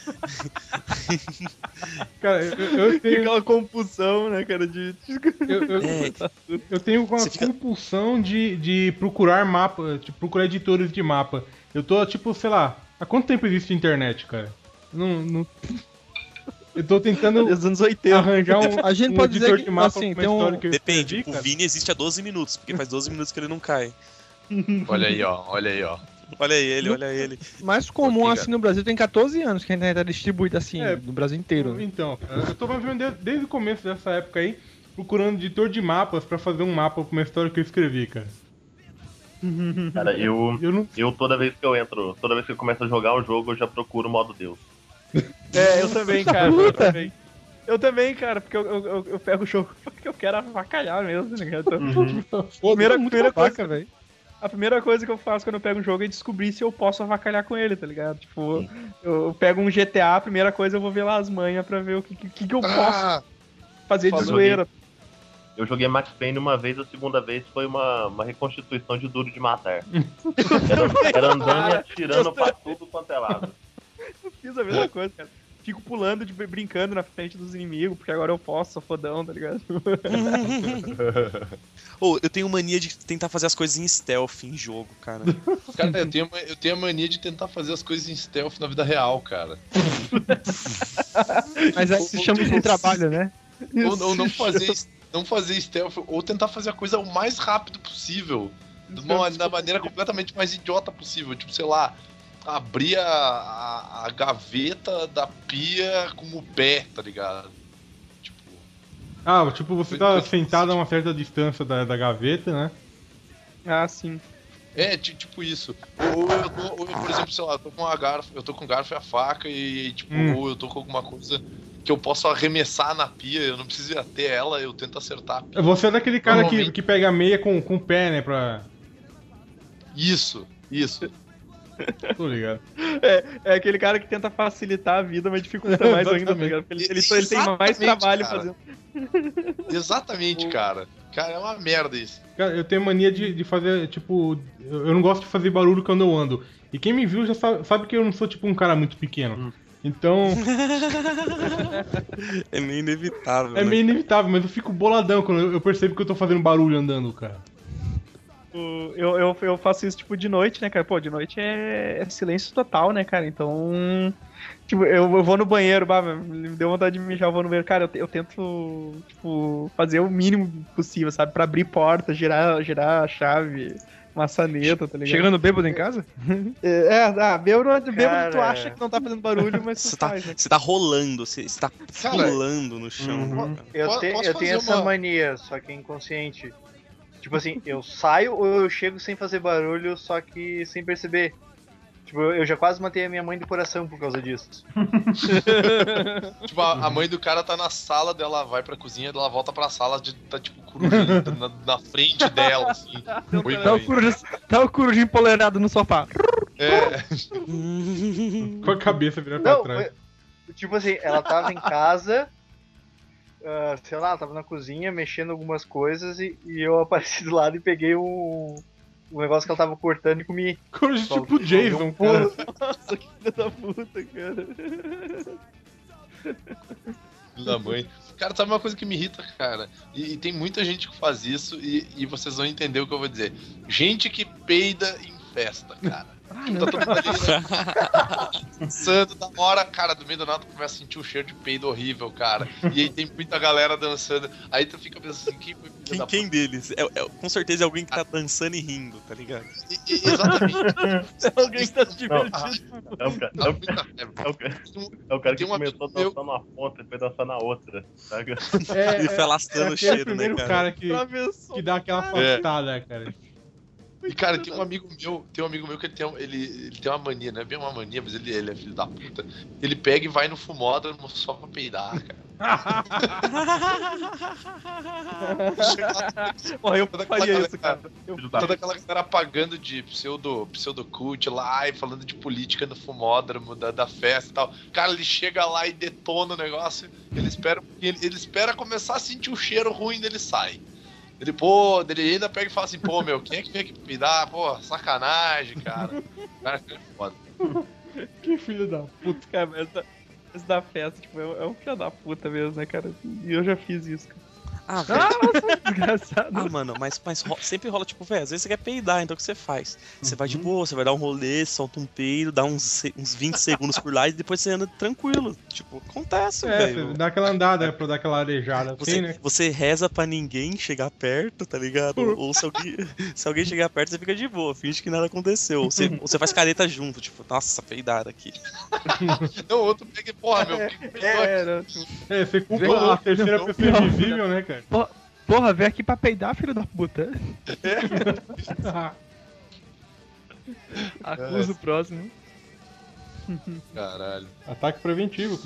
Cara, eu, eu Fica tenho. aquela compulsão, né, cara, de... Eu, eu, É, eu tenho uma Você fica- compulsão de, de procurar mapa, de procurar editores de mapa. Eu tô, tipo, sei lá, há quanto tempo existe internet, cara? Não. não... Eu tô tentando Desde os anos oitenta. arranjar um, A gente um pode editor dizer que, de mapa assim, com uma tem um- história que eu depende, escrevi, o cara. Vini existe há doze minutos, porque faz doze minutos que ele não cai. Olha aí, ó. Olha aí, ó. Olha ele, olha ele. mais comum Ok, assim cara. no Brasil tem catorze anos que a internet é distribuída assim É, no Brasil inteiro. né? Então, cara, eu tô mais ou menos desde, desde o começo dessa época aí, procurando editor de mapas pra fazer um mapa com uma história que eu escrevi, cara. Cara, eu, Eu não. eu toda vez que eu entro, toda vez que eu começo a jogar um jogo, eu já procuro o modo Deus. É, eu também, cara. Eu também. Eu também, cara, porque eu, eu, eu- eu pego o jogo porque eu quero avacalhar mesmo, tá ligado? Então, Pô, primeira- é muito primeira babaca, coisa- velho. a primeira coisa que eu faço quando eu pego um jogo é descobrir se eu posso avacalhar com ele, tá ligado? Tipo, eu, eu pego um G T A, a primeira coisa eu vou ver lá as manhas pra ver o que, que, que eu posso Ah, fazer de falou zoeira. Eu joguei Max Payne uma vez, a segunda vez foi uma, uma reconstituição de Duro de Matar. Era, era andando e atirando pra tudo quanto é lado. Eu fiz a mesma coisa, cara. Fico pulando, de, brincando na frente dos inimigos, porque agora eu posso, sou fodão, tá ligado? Ô, eu tenho mania de tentar fazer as coisas em stealth em jogo, cara. cara, eu tenho, uma- eu tenho a mania de tentar fazer as coisas em stealth na vida real, cara. Mas aí se chama de trabalho, né? Ou, ou não fazer não fazer stealth, ou tentar fazer a coisa o mais rápido possível. De uma- da maneira completamente mais idiota possível. Tipo, sei lá, abrir a, a, a gaveta da pia com o pé, tá ligado? Tipo, Ah, tipo, você tá sentado a uma certa distância da, da gaveta, né? Ah, sim. é, ti- tipo isso. Ou eu tô, ou eu, por exemplo, sei lá, eu tô com a garfo, eu tô com o garfo e a faca e, tipo, Hum. ou eu tô com alguma coisa que eu posso arremessar na pia, eu não preciso ir até ela, eu tento acertar a pia. Você é daquele cara que, Normalmente- que pega a meia com, com o pé, né? Pra. Isso, isso. Tô ligado. É, é aquele cara que tenta facilitar a vida, mas dificulta mais ainda, tá ligado? Porque ele, ele, ele tem mais Exatamente, trabalho cara. fazendo. Exatamente, cara. Cara, é uma merda isso. Cara, eu tenho mania de, de fazer, tipo, eu eu não gosto de fazer barulho quando eu ando. E quem me viu já sabe, sabe que eu não sou tipo um cara muito pequeno. Então. É meio inevitável. É né? meio inevitável, mas eu fico boladão quando eu- eu percebo que eu tô fazendo barulho andando, cara. O- Eu, eu, eu faço isso, tipo, de noite, né, cara? Pô, de noite é, é silêncio total, né, cara? Então, tipo, eu, eu vou no banheiro, bah, me deu vontade de mijar, eu vou no banheiro. Cara, eu, te- eu tento, tipo, fazer o mínimo possível, sabe? Pra abrir porta, girar, girar a chave, maçaneta, tá ligado? Chegando bêbado em casa? É, é, ah, bêbado, bêbado Cara, tu acha que não tá fazendo barulho, mas tu Você tá, faz, né? você tá rolando, você, você tá Cara, rolando no chão. uhum. né, cara? Eu, Po- te- posso eu tenho fazer essa uma- mania, só que é inconsciente. Tipo assim, eu saio ou eu chego sem fazer barulho, só que sem perceber. Tipo, eu eu já quase matei a minha mãe do coração por causa disso. Tipo, a, a mãe do cara tá na sala dela, vai pra cozinha, ela volta pra sala, de, tá tipo coruja ali, tá na, na frente dela, assim. Oi, Tá o mãe. coruja, tá o coruja empoleirado no sofá. É, Com a cabeça virando pra Não, trás. foi- tipo assim, ela tava em casa, ah, sei lá, tava na cozinha mexendo algumas coisas e, e eu apareci do lado e peguei um, um negócio que ela tava cortando e comi. Coruja Só tipo que Jason, um cara. pulo. Nossa, que filho da puta, cara. filho da mãe. Cara, sabe uma coisa que me irrita, cara? E, e tem muita gente que faz isso e, e vocês vão entender o que eu vou dizer. Gente que peida em festa, cara. Tipo, tá todo mundo ali, né? Dançando da hora, cara, do meio do nada tu começa a sentir um cheiro de peido horrível, cara. E aí tem muita galera dançando. Aí tu fica pensando assim, quem foi filho Quem, da quem puta? deles? É, é- com certeza é alguém que tá dançando e rindo, tá ligado? E- e- exatamente. Alguém que tá se Não, divertindo. É o, ca- Dá é o- muita raiva. é o ca- é o cara que Tem um amigo começou meu- dançando numa ponta e foi dançar na outra, sabe? É, Ele foi é, alastrando é o aquele cheiro, né, primeiro cara? cara que, Pra ver só. que dá aquela É. afastada, cara. E cara, tem um amigo meu, tem um amigo meu que ele tem, um- ele, ele tem uma mania, não é bem uma mania, mas ele, ele é filho da puta. Ele pega e vai no fumódromo só pra peidar, cara. Porra, eu Toda aquela faria galera- isso, cara. Eu Filho da Toda aquela galera pagando de pseudo, pseudo cult lá e falando de política no fumódromo da, da festa e tal. Cara, ele chega lá e detona o negócio. Ele espera, ele, ele espera começar a sentir o cheiro ruim dele sai. Ele, pô, ele ainda pega e fala assim, pô, meu, quem é que vem aqui me dar? Pô, sacanagem, cara. Cara, que é foda. Que filho da puta. Cara, mas essa, essa da festa, tipo, é, é um filho da puta mesmo, né, cara? E eu já fiz isso, cara. Ah, velho. Ah, nossa, engraçado. Ah, mano, mas, mas ro- sempre rola, tipo, velho, às vezes você quer peidar, então o que você faz? Você vai de boa, você vai dar um rolê, solta um peido, dá uns, se- uns vinte segundos por lá e depois você anda tranquilo. Tipo, acontece, É, velho. você dá aquela andada né, pra dar aquela arejada assim, Você, né? você reza pra ninguém chegar perto, tá ligado? Ou se alguém, se alguém chegar perto, você fica de boa, finge que nada aconteceu. Ou você, ou você faz careta junto, tipo, nossa, peidada aqui. Não, o outro pega e, porra, meu, quem que peidou aqui? É, era, tipo, É, você culpa Não, a terceira não, pessoa não. invisível, né, cara? Porra, vem aqui pra peidar, filho da puta. Acusa o próximo. Caralho. Ataque preventivo.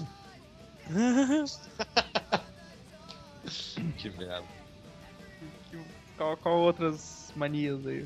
Que merda. qual, qual outras manias aí?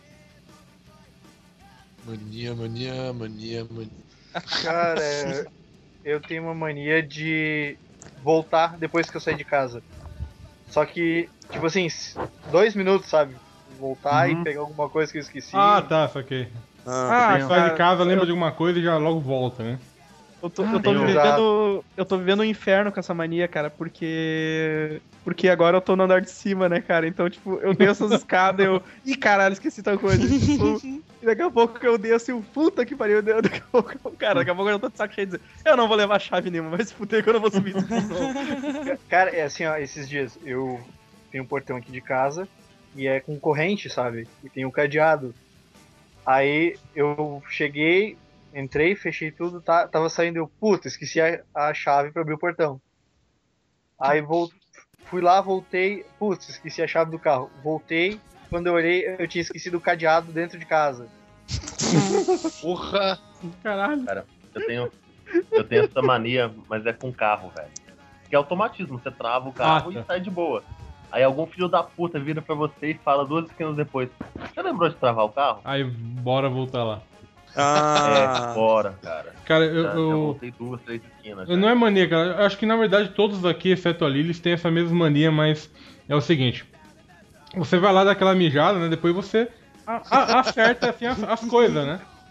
Mania, mania, mania, mania. Cara, eu tenho uma mania de voltar depois que eu sair de casa. Só que, tipo assim, dois minutos, sabe? Voltar Uhum. e pegar alguma coisa que eu esqueci. Ah, tá, saquei. Ah, Ah, Sai de cara, casa, lembra eu- de alguma coisa e já logo volta, né? Eu tô, Ah, eu, tô tem um- vivendo, eu tô vivendo um inferno com essa mania, cara, porque. Porque agora eu tô no andar de cima, né, cara? Então, tipo, eu desço as escadas e eu. Ih, caralho, esqueci tal coisa. Tipo, e daqui a pouco eu desço e o puta que pariu. eu- Daqui a pouco, eu- cara, daqui a pouco eu já tô de saco cheio de dizer. Eu não vou levar chave nenhuma, vai se fuder que eu não vou subir isso aqui, não. Cara, é assim, ó, esses dias eu tenho um portão aqui de casa e é com corrente, sabe? E tem um cadeado. Aí eu cheguei, entrei, fechei tudo, tá, tava saindo eu, puta, esqueci a, a chave pra abrir o portão. Aí vol, fui lá, voltei, putz, esqueci a chave do carro. Voltei, quando eu olhei, eu tinha esquecido o cadeado dentro de casa. Porra! Caralho. Eu tenho, eu tenho essa mania, mas é com carro, velho. Que é automatismo, você trava o carro Ah, tá. e sai de boa. Aí algum filho da puta vira pra você e fala duas esquinas depois: você lembrou de travar o carro? Aí, bora voltar lá. Ah, É, bora, cara. Cara, eu. Já, já eu... voltei duas, três esquinas. Eu não é mania, cara. Eu acho que na verdade todos aqui, exceto a Lilis, têm essa mesma mania, mas é o seguinte. Você vai lá dar aquela mijada, né? Depois você a- a- acerta assim as, as coisas, né?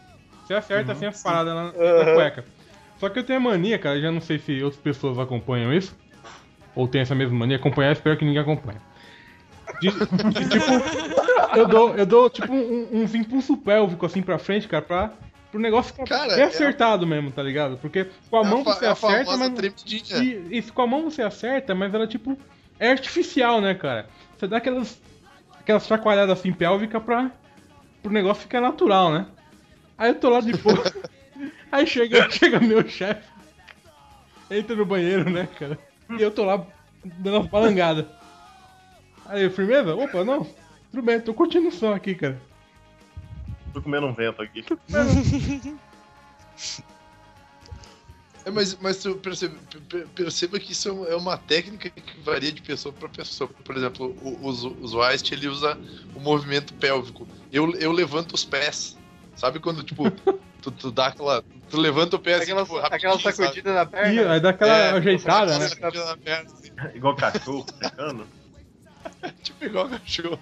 Você acerta Uhum, assim as sim. paradas na, na Uhum. cueca. Só que eu tenho a mania, cara, já não sei se outras pessoas acompanham isso. Ou tem essa mesma mania, acompanhar, espero que ninguém acompanhe. De, de, tipo, eu dou, eu dou tipo um- uns impulso pélvico assim pra frente, cara, pra pro negócio ficar Cara, bem é a- acertado mesmo, tá ligado? Porque com a É a mão fa- você é a acerta, famosa mas. tremidinha. E, isso, com a mão você acerta, mas ela tipo. É artificial, né, cara? Você dá aquelas. Aquelas chacoalhadas assim pélvicas pra. Pro negócio ficar natural, né? Aí eu tô lá de boa. Aí chega, chega meu chefe. Entra no banheiro, né, cara? E eu tô lá dando uma palangada. Aí, firmeza? Opa, não. Tudo bem, tô curtindo o som aqui, cara. Tô comendo um vento aqui. É, mas, mas tu percebe, per- perceba que isso é uma- é uma técnica que varia de pessoa para pessoa. Por exemplo, o, os, os Weist, ele usa o movimento pélvico. Eu, eu levanto os pés. Sabe quando, tipo, tu, tu dá aquela... Tu levanta o pé assim, Aquela, tipo, aquela rapidinho, sacudida na perna. Ih, aí dá aquela É, ajeitada, sabe? né? Sacudida na perna, assim. Igual cachorro secando. Tipo igual cachorro.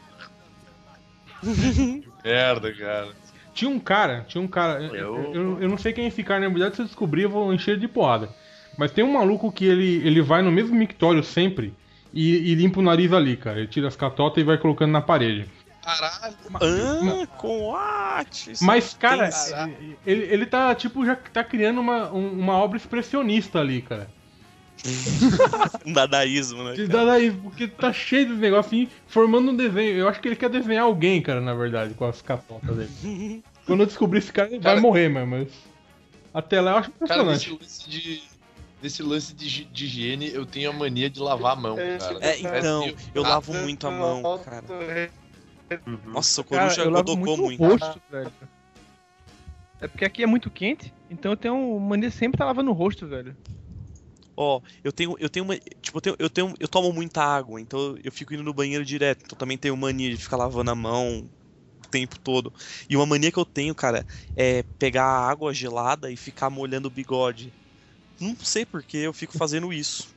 Que merda, cara. Tinha um cara, tinha um cara. Eu, Eu- eu, eu não sei quem é esse cara, na verdade, se eu descobrir, eu vou encher de porrada. Mas tem um maluco que ele, ele vai no mesmo mictório sempre e, e limpa o nariz ali, cara. Ele tira as catotas e vai colocando na parede. Caralho. Ah, com arte. Mas, cara, Tem- ele, ele tá, tipo, já tá criando uma, um- uma obra expressionista ali, cara. Um dadaísmo, né? De cara? dadaísmo, porque tá cheio de negócio assim, formando um desenho. Eu acho que ele quer desenhar alguém, cara, na verdade, com as catotas dele. Quando eu descobrir esse cara, ele Cara- vai morrer, mas, mas até lá eu acho Cara, nesse impressionante. lance de, nesse lance de, hi- de higiene, eu tenho a mania de lavar a mão, cara. É, então, Parece eu que- lavo muito a mão, cara. Uhum. Nossa, o Cara, Coruja eu lavo godocou muito muito. o rosto, velho. É porque aqui é muito quente, então eu tenho mania de sempre estar lavando o rosto, velho. Ó, eu tenho, eu tenho uma, tipo, eu tenho, eu tenho, eu tomo muita água, então eu fico indo no banheiro direto. Então também tenho mania de ficar lavando a mão o tempo todo. E uma mania que eu tenho, cara, é pegar a água gelada e ficar molhando o bigode. Não sei por que eu fico fazendo isso.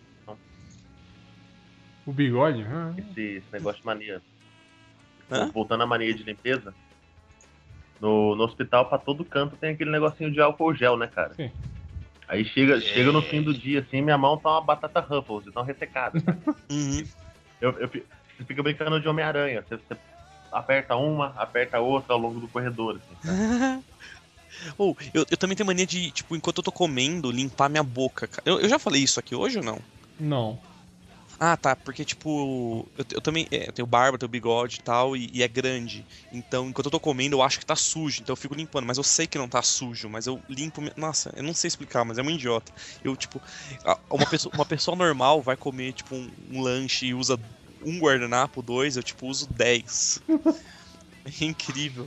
O bigode? Ah, Esse, esse negócio de mania. Hã? Voltando à mania de limpeza. No, no hospital, pra todo canto, tem aquele negocinho de álcool gel, né, cara? Sim. Aí chega, chega no fim do dia, assim, minha mão tá uma batata Ruffles, de tão ressecada. Uhum. Eu, eu, fi- você fica brincando de Homem-Aranha. Você, você aperta uma, aperta outra ao longo do corredor, assim. sabe? Ou, eu, eu também tenho mania de, tipo, enquanto eu tô comendo, limpar minha boca, cara. Eu, eu já falei isso aqui hoje ou não? não. Ah, tá, porque, tipo, eu, eu também é, eu tenho barba, tenho bigode e tal, e, e é grande. Então, enquanto eu tô comendo, eu acho que tá sujo, então eu fico limpando. Mas eu sei que não tá sujo, mas eu limpo. me- Nossa, eu não sei explicar, mas é um idiota. Eu, tipo, a- uma pessoa, uma pessoa normal vai comer, tipo, um, um lanche e usa um guardanapo, dois, eu, tipo, uso dez. É incrível.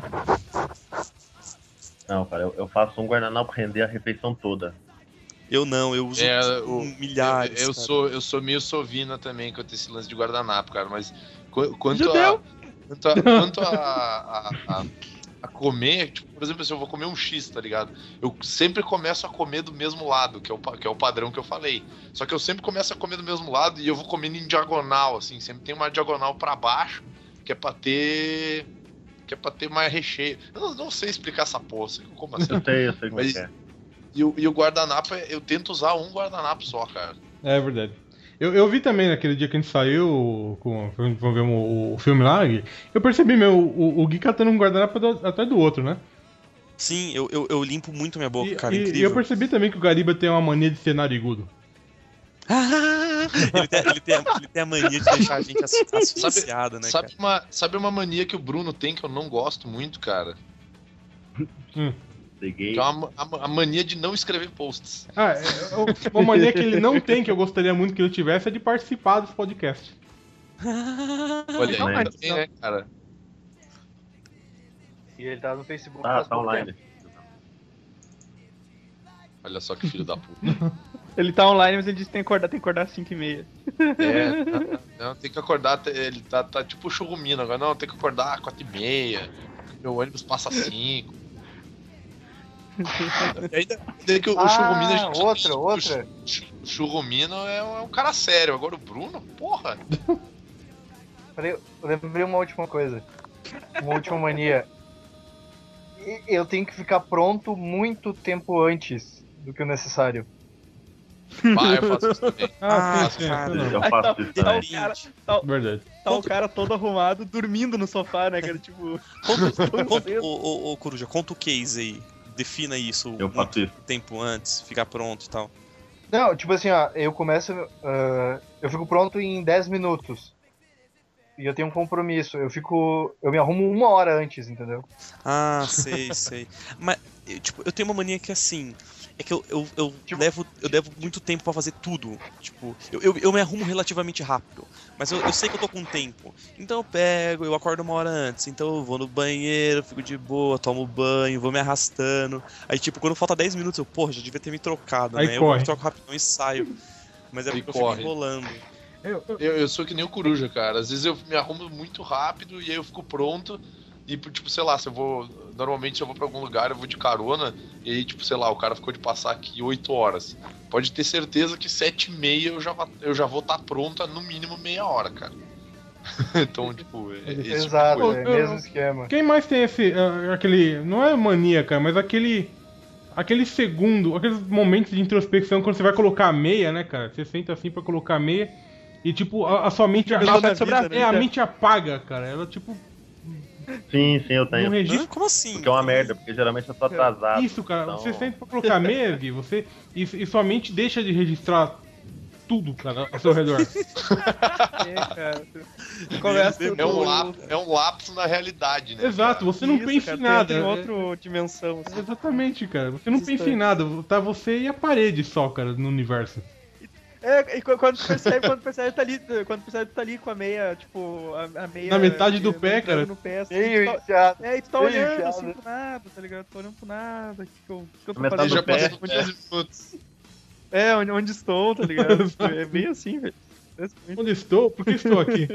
Não, cara, eu, eu faço um guardanapo render a refeição toda. Eu não, eu uso É, tipo, o- milhares. Eu, eu cara. sou, eu sou meio sovina também quanto a esse lance de guardanapo, cara. Mas qu- quanto Judeu. a. Quanto a, quanto a, a, a, a comer, tipo, por exemplo, se eu vou comer um X, tá ligado? Eu sempre começo a comer do mesmo lado, que é o, pa- que é o padrão que eu falei. Só que eu sempre começo a comer do mesmo lado e eu vou comendo em diagonal, assim. Sempre tem uma diagonal pra baixo, que é pra ter. Que é pra ter mais recheio. Eu não, não sei explicar essa porra, sei como assim. Eu sei, eu sei como é Mas- que é. E, o- e o guardanapo, é- eu tento usar um guardanapo só, cara. É verdade. Eu, eu vi também naquele dia que a gente saiu, com, vamos ver o, o filme lá, Gui, eu percebi, meu, o, o Gui catando um guardanapo do- atrás do outro, né? Sim, eu, eu, eu limpo muito minha boca, E, cara, e- e incrível. eu percebi também que o Gariba tem uma mania de ser narigudo. ele, tem, ele, tem, a- ele tem a mania de deixar a gente asfi- asfixiado, né, Sabe cara? uma, sabe uma mania que o Bruno tem que eu não gosto muito, cara? Peguei. Que é uma, a, a mania de não escrever posts. Ah, é, é, uma mania que ele não tem, que eu gostaria muito que ele tivesse, é de participar dos podcasts. Olha Não, aí, mas- também, né, cara? E ele tá no Facebook. Tá, faz tá pouco online. tempo. Olha só que filho da puta. Ele tá online, mas ele disse que tem que acordar, tem que acordar às cinco e meia. É, tá- não, tem que acordar, te- ele tá, tá tipo churrumino agora. Não, tem que acordar às quatro e meia. Meu ônibus passa às cinco. E ainda, ainda que o, o churrumino a Ah, gente. outra, o, outra. chu- O churrumino é um, é um cara sério. Agora o Bruno, porra. Peraí, eu lembrei uma última coisa. Uma última mania. eu tenho que ficar pronto muito tempo antes do que o necessário. Vai, eu faço isso também. Ah, Ah, sim, sim. cara, não. Eu Aí tá, faço isso tá também. o cara, tá, Verdade. tá o cara todo arrumado, dormindo no sofá, né, cara? Tipo, Conta, conta, cedo. ô, ô, ô, Coruja, conta o case aí. Defina isso Eu faço muito isso. tempo antes, ficar pronto e tal. Não, tipo assim, ó, eu começo. ah, eu fico pronto em dez minutos. E eu tenho um compromisso. Eu fico. Eu me arrumo uma hora antes, entendeu? Ah, sei, sei. Mas, eu, tipo, eu tenho uma mania que assim. É que eu, eu, eu, levo, eu levo muito tempo pra fazer tudo. Tipo, eu, eu, eu me arrumo relativamente rápido. Mas eu, eu sei que eu tô com tempo. Então eu pego, eu acordo uma hora antes. Então eu vou no banheiro, fico de boa, tomo banho, vou me arrastando. Aí, tipo, quando falta dez minutos, eu, porra, já devia ter me trocado, Aí né? corre. Eu troco rapidão e saio. Mas é Aí porque eu corre. fico enrolando. Eu, eu- Eu, eu sou que nem o Coruja, cara. Às vezes eu me arrumo muito rápido e aí eu fico pronto. E, tipo, sei lá, se eu vou. Normalmente, se eu vou pra algum lugar, eu vou de carona. E aí, tipo, sei lá, o cara ficou de passar aqui oito horas. Pode ter certeza que sete e meia eu já, va- eu já vou estar pronta no mínimo meia hora, cara. Então, tipo, é, é esse tipo de Exato, coisa. é o mesmo esquema. Quem mais tem esse. ah, aquele. Não é mania, cara, mas aquele. Aquele segundo, aqueles momentos de introspecção quando você vai colocar a meia, né, cara? Você senta assim pra colocar a meia e, tipo, a, a sua mente. A, Pensando a- sobre a é, vida. a mente apaga, cara. Ela, tipo, Sim, sim, eu não tenho. registra. Como assim? Porque é uma merda, porque geralmente eu tô atrasado. Isso, cara. então- Você senta pra colocar a meia, Vi, você. E, e sua mente deixa de registrar tudo, cara, ao seu redor. É, cara. Você começa É um, lapso, é um lapso na realidade, né? Exato, você não Isso, pensa cara, em nada. Tem, tem é- outra dimensão. Assim. Exatamente, cara. Você não pensa em Distante. nada. Tá você e a parede só, cara, no universo. É, e qu- quando tu percebe, quando tu percebe, tá ali, quando tu percebe, tu tá ali com a meia, tipo, a, a meia. Na metade do eh, pé, entrando cara. No pé, assim, Meio tu tá- enfiado. é, e tu tá meio olhando enfiado. assim pro nada, tá ligado? Tu tá olhando pro nada. O que, que, eu, o que eu tô Metade Ele fazendo? já do pé. passou dez minutos. É, onde, onde estou, tá ligado? É bem assim, velho. Onde estou? Por que estou aqui?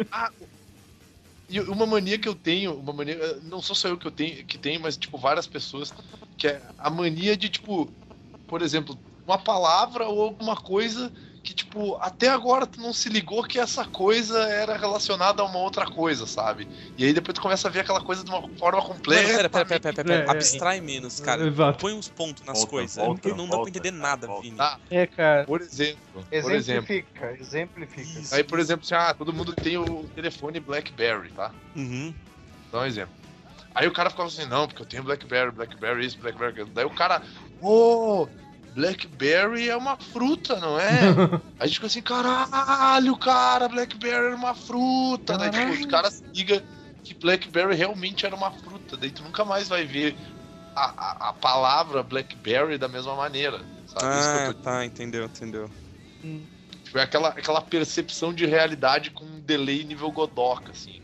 E uma mania que eu tenho, uma mania, não sou só eu que eu tenho, que tenho, mas tipo várias pessoas, que é a mania de tipo, por exemplo, uma palavra ou alguma coisa que tipo, até agora tu não se ligou que essa coisa era relacionada a uma outra coisa, sabe? E aí depois tu começa a ver aquela coisa de uma forma completa. Pera, pera, pera, pera, pera, pera. É, é. Abstrai menos, cara. Exato. Põe uns pontos nas Volta, coisas. volta, porque não dá pra volta, entender nada, volta. Vini. Tá, É, cara. por exemplo, por exemplo. Exemplifica, exemplifica. Isso. Aí, por exemplo, assim, ah, todo mundo tem o telefone BlackBerry, tá? Uhum. Dá um exemplo. Aí o cara ficava assim, não, porque eu tenho BlackBerry, BlackBerry isso, BlackBerry aquilo. Daí o cara, ô, BlackBerry é uma fruta, não é? Aí a gente fica assim, caralho, cara, BlackBerry era uma fruta. Daí tipo, os caras ligam que BlackBerry realmente era uma fruta. Daí tu nunca mais vai ver a, a, a palavra BlackBerry da mesma maneira, sabe? Isso que Ah, eu tô... tá, entendeu, entendeu. Tipo, é aquela, aquela percepção de realidade com um delay nível Godoka, assim.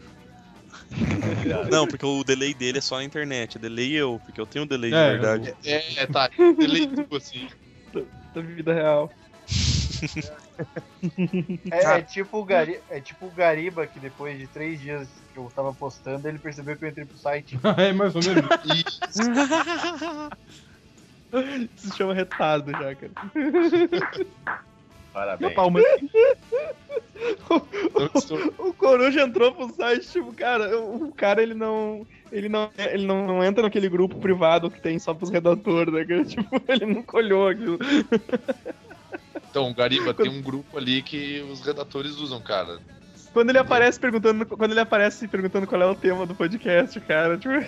Não, porque o delay dele é só na internet. É delay eu, porque eu tenho um delay de É, verdade. É, é tá, delay tu, assim. Da vida real. É, é tipo o Gari, é tipo o Gariba que depois de três dias que eu tava postando, ele percebeu que eu entrei pro site. É mais ou menos. Isso se chama retardo já, cara. Parabéns. Palmas. Eu estou- O Coruja entrou pro site, tipo, cara, o cara ele não. Ele não, ele não, não entra naquele grupo privado que tem só pros redatores, né? cara? Tipo, ele nunca olhou aquilo. Então, Gariba, tem um grupo ali que os redatores usam, cara. Quando ele aparece perguntando. Quando ele aparece perguntando qual é o tema do podcast, cara, tipo.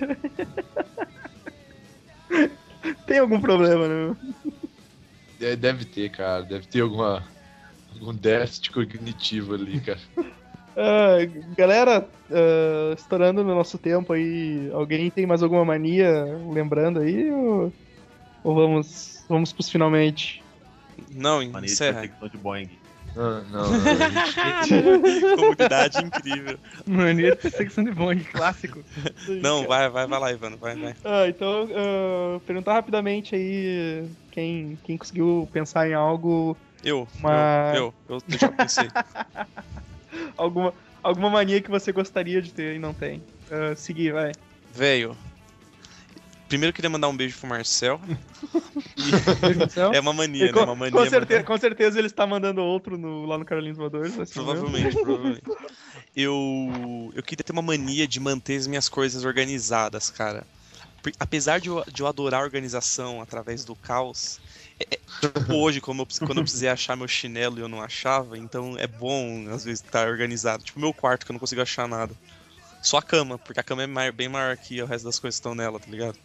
Tem algum problema, né? É, deve ter, cara. Deve ter alguma, algum déficit cognitivo ali, cara. Ah, galera, ah, estourando no nosso tempo aí, alguém tem mais alguma mania lembrando aí? Ou, ou vamos, vamos pros finalmente? Não, Mania de encerra. perseguição de Boeing. Não, não, não. A gente... Comunidade incrível. Mania de perseguição de Bong, clássico. Não, vai, vai, vai lá, Ivano, vai, vai. Ah, então, ah, perguntar rapidamente aí quem, quem conseguiu pensar em algo, Eu, Uma- eu, eu, eu, eu já pensei. alguma, alguma mania que você gostaria de ter e não tem. Ah, seguir, vai. Velho, primeiro eu queria mandar um beijo pro Marcel. Então, É uma mania, E com, né? Uma mania. com, mas- certeza, com certeza ele está mandando outro no- lá no Carolinas Voadores. assim, Provavelmente, provavelmente. Eu, eu queria ter uma mania de manter as minhas coisas organizadas, cara. Por- Apesar de eu, de eu adorar a organização através do caos, é- é- tipo hoje, como eu, precis- quando eu precisei achar meu chinelo e eu não achava, então é bom, às vezes, estar organizado. Tipo, meu quarto, que eu não consigo achar nada. Só a cama, porque a cama é mai- bem maior que o resto das coisas que estão nela, tá ligado?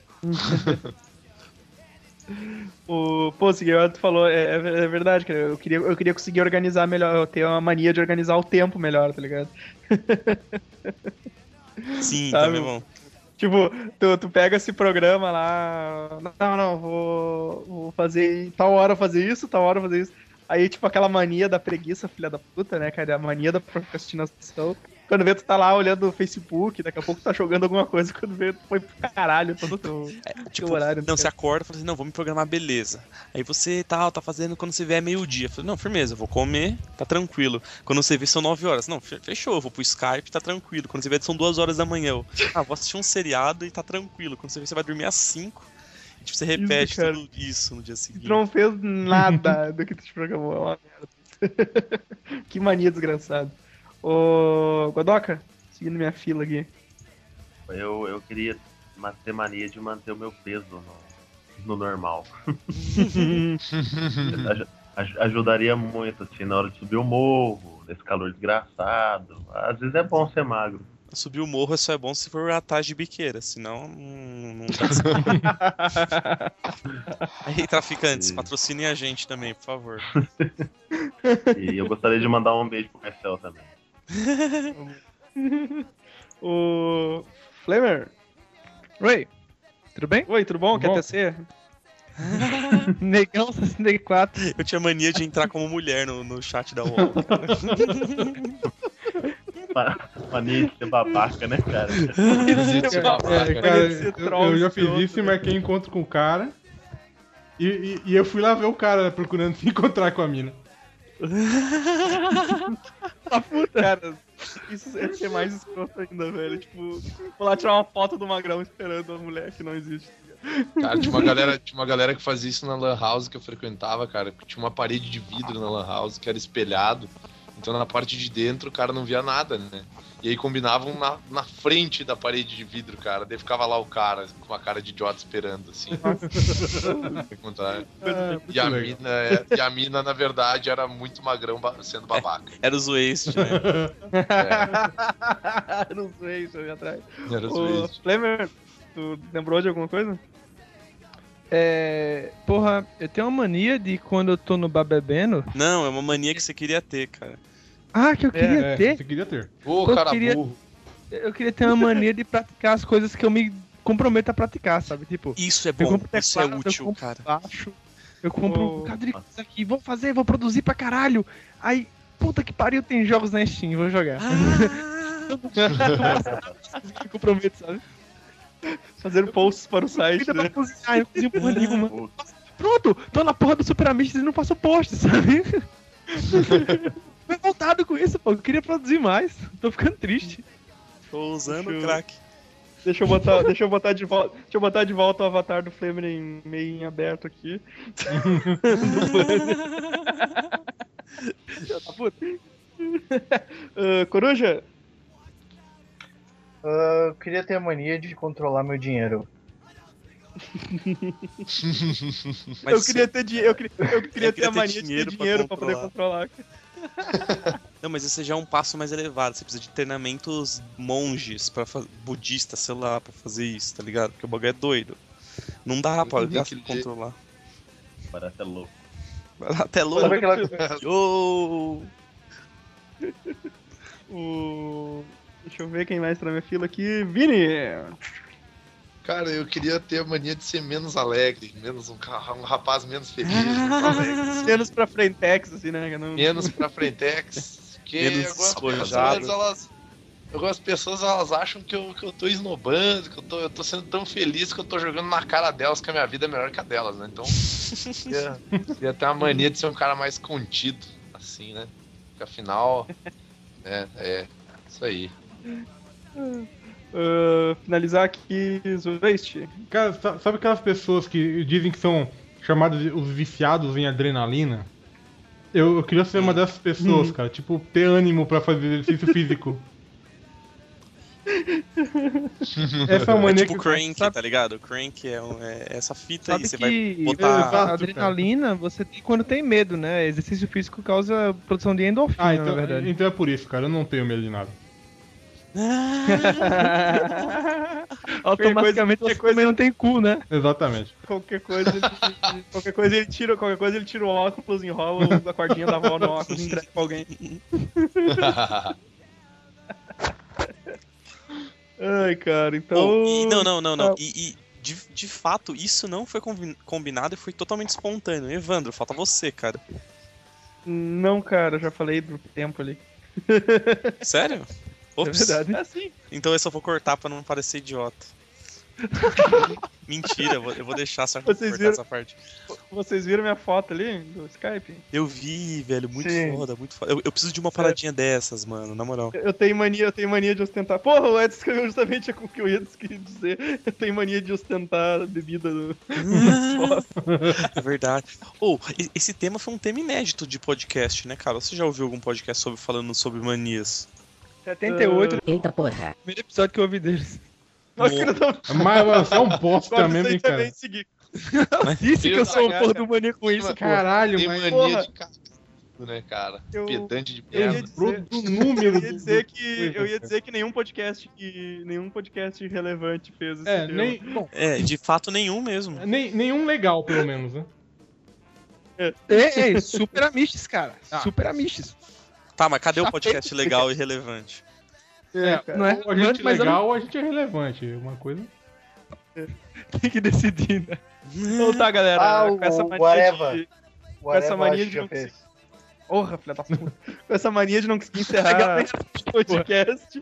O, pô, o Seguiu, tu falou, é, é verdade, cara. Eu queria, eu queria conseguir organizar melhor, eu tenho uma mania de organizar o tempo melhor, tá ligado? Sim, Sabe? também é bom. Tipo, tu, tu pega esse programa lá, não, não, vou, vou fazer, tal hora fazer isso, tal hora fazer isso. Aí, tipo, aquela mania da preguiça, filha da puta, né, cara? A mania da procrastinação. Quando vê, tu tá lá olhando o Facebook, daqui a pouco tu tá jogando alguma coisa, quando vê, tu foi pro caralho todo o teu, Tipo, teu horário. não, você acorda e fala assim, não, vou me programar, beleza. Aí você tal, tá fazendo quando você vê é meio-dia. Fala, não, firmeza, eu vou comer, tá tranquilo. Quando você vê são nove horas. Não, fe- fechou, eu vou pro Skype, tá tranquilo. Quando você vê são duas horas da manhã. Eu, ah, vou assistir um seriado e tá tranquilo. Quando você vê, você vai dormir às cinco. E tipo, você repete cara. tudo isso no dia seguinte. Tu não fez nada do que tu te programou, é uma merda. Que mania desgraçada. Ô, Godoka, seguindo minha fila aqui. Eu, eu queria ma- ter mania de manter o meu peso no, no normal. Aj- aj- ajudaria muito, assim, na hora de subir o morro, nesse calor desgraçado. Às vezes é bom ser magro. Subir o morro só é bom se for atrás de biqueira, senão não, não dá certo. Aí, traficantes, patrocinem a gente também, por favor. E eu gostaria de mandar um beijo pro Marcel também. O Flamer. Oi, tudo bem? Oi, tudo bom? Quer Bom. T C? Negão sessenta e quatro. Eu tinha mania de entrar como mulher no, no chat da U O L, cara. Ma- Mania de ser babaca, né, cara? É, cara, eu, troll eu já fiz escroto, isso e marquei encontro com o cara. E, e, e eu fui lá ver o cara procurando se encontrar com a mina. Ah, puta, cara. Isso é ser mais escroto ainda, velho. Tipo, vou lá tirar uma foto do Magrão esperando a mulher que não existe. Cara, tinha uma galera, tinha uma galera que fazia isso na Lan House que eu frequentava, cara. Tinha uma parede de vidro na Lan House que era espelhado. Então na parte de dentro o cara não via nada, né? E aí combinavam na, na frente da parede de vidro, cara. Daí ficava lá o cara com uma cara de idiota esperando, assim. Encontrar. E a mina, é- e a mina, na verdade, era muito magrão ba- sendo babaca. Era o Waste, né? Eu não sei, deixa eu ir atrás. Era os Ô, Waste. Flamer, tu lembrou de alguma coisa? É. Porra, eu tenho uma mania de quando eu tô no bar bebendo. Não, é uma mania que você queria ter, cara. Ah, que eu queria É, ter? você queria ter. Ô, Eu cara queria- burro. Eu queria ter uma mania de praticar as coisas que eu me comprometo a praticar, sabe? Tipo, Isso é eu bom, compro isso é teclado, eu útil, compro cara. baixo, eu compro Ô, um bocado de coisa aqui, vou fazer, vou produzir pra caralho. Aí, puta que pariu, tem jogos na Steam, vou jogar. Me comprometo, sabe? Fazendo posts para o site, Vida pra né? cozinhar, eu cozinho porra nenhuma. Pronto, tô na porra do Super Amish e não faço post, sabe? Tô revoltado com isso, pô. Eu queria produzir mais. Tô ficando triste. Tô usando Deixa o eu- crack. Deixa eu botar, deixa eu botar de volta, deixa eu botar de volta o avatar do Flamer em meio em aberto aqui. Filha da puta. Ah, Coruja, Ah, eu queria ter a mania de controlar meu dinheiro. Mas eu queria ter dinheiro, eu queria, eu queria Eu ter a queria ter mania de ter dinheiro pra dinheiro pra poder controlar. Não, mas esse já é um passo mais elevado. Você precisa de treinamentos monges, pra fa- budistas, sei lá, pra fazer isso, tá ligado? Porque o bagulho é doido. Não dá pra Tem que ler. controlar. Parece louco. Até louco. Sabe aquela Yo! O... Deixa eu ver quem mais tá na minha fila aqui. Vini! Cara, eu queria ter a mania de ser menos alegre, menos um, ca- um rapaz menos feliz, menos alegre. Menos pra frentex, assim, né? Não... Menos pra frentex. Porque Menos eu gosto das despojado. pessoas, elas. Eu gosto das pessoas, elas acham que eu, que eu tô esnobando, que eu tô, eu tô sendo tão feliz que eu tô jogando na cara delas que a minha vida é melhor que a delas, né? Então, queria, queria ter uma mania de ser um cara mais contido, assim, né? Porque afinal, é, é, isso aí. Uh, finalizar aqui, Waste. Cara, sa- sabe aquelas pessoas que dizem que são chamados de- os viciados em adrenalina? Eu, eu queria ser uma dessas pessoas, cara. Tipo, ter ânimo pra fazer exercício físico. Essa É mania tipo que Crank, sabe- tá ligado? Crank é, um- é essa fita Sabe aí, você que vai a botar... adrenalina você tem quando tem medo, né? Exercício físico causa produção de endorfina, Ah, então, na verdade. então é por isso, cara. Eu não tenho medo de nada. Automaticamente você também não tem cu, né? Exatamente. Qualquer coisa, ele, qualquer coisa ele tira, qualquer coisa ele tira o óculos, enrola a cordinha da avó no óculos e entrega pra alguém. Ai, cara, então. Pô, e não, não, não, não. Ah, E, e de, de fato, isso não foi combi- combinado e foi totalmente espontâneo. Evandro, falta você, cara. Não, cara, eu já falei do tempo ali. Sério? Ops. É verdade. É assim. Então eu só vou cortar pra não parecer idiota. Mentira, eu vou, eu vou deixar só Vocês cortar viram? essa parte. Vocês viram minha foto ali do Skype? Eu vi, velho, muito Sim. foda, muito foda. Eu, eu preciso de uma paradinha dessas, mano, na moral. Eu tenho mania, eu tenho mania de ostentar. Porra, o Edson escreveu justamente o que eu ia dizer. Eu tenho mania de ostentar a bebida do. É verdade. Ou, e- esse tema foi um tema inédito de podcast, né, cara? Você já ouviu algum podcast sobre, falando sobre manias? setenta e oito, Eita porra. Primeiro episódio que eu ouvi deles. Acho que não tava- Mas você é um bosta Agora mesmo, vocês hein, cara. também seguir. Disse que eu sou um Caraca. porra do mania com isso, pô. Caralho, Tem mas... mania porra. de cagado, né, cara? Eu- Pedante de Eu ia merda. dizer, Do número eu ia do- dizer do- que eu ia dizer que nenhum podcast que nenhum podcast relevante fez esse É, tema. nem, bom, É, de fato nenhum mesmo. nem, nenhum legal, pelo menos, né? Ei, ei, super amistes, cara. Ah. Super amistes. Tá, mas cadê o podcast legal e relevante? É, cara. Não é Ou a gente relevante, mas eu não- legal ou a gente é relevante. Uma coisa... Tem que decidir, né? Então tá, galera. Ah, com essa o mania whatever. de... O essa Areva mania acho de que já não fez. Porra, filha da puta. Com essa mania de não conseguir encerrar o podcast.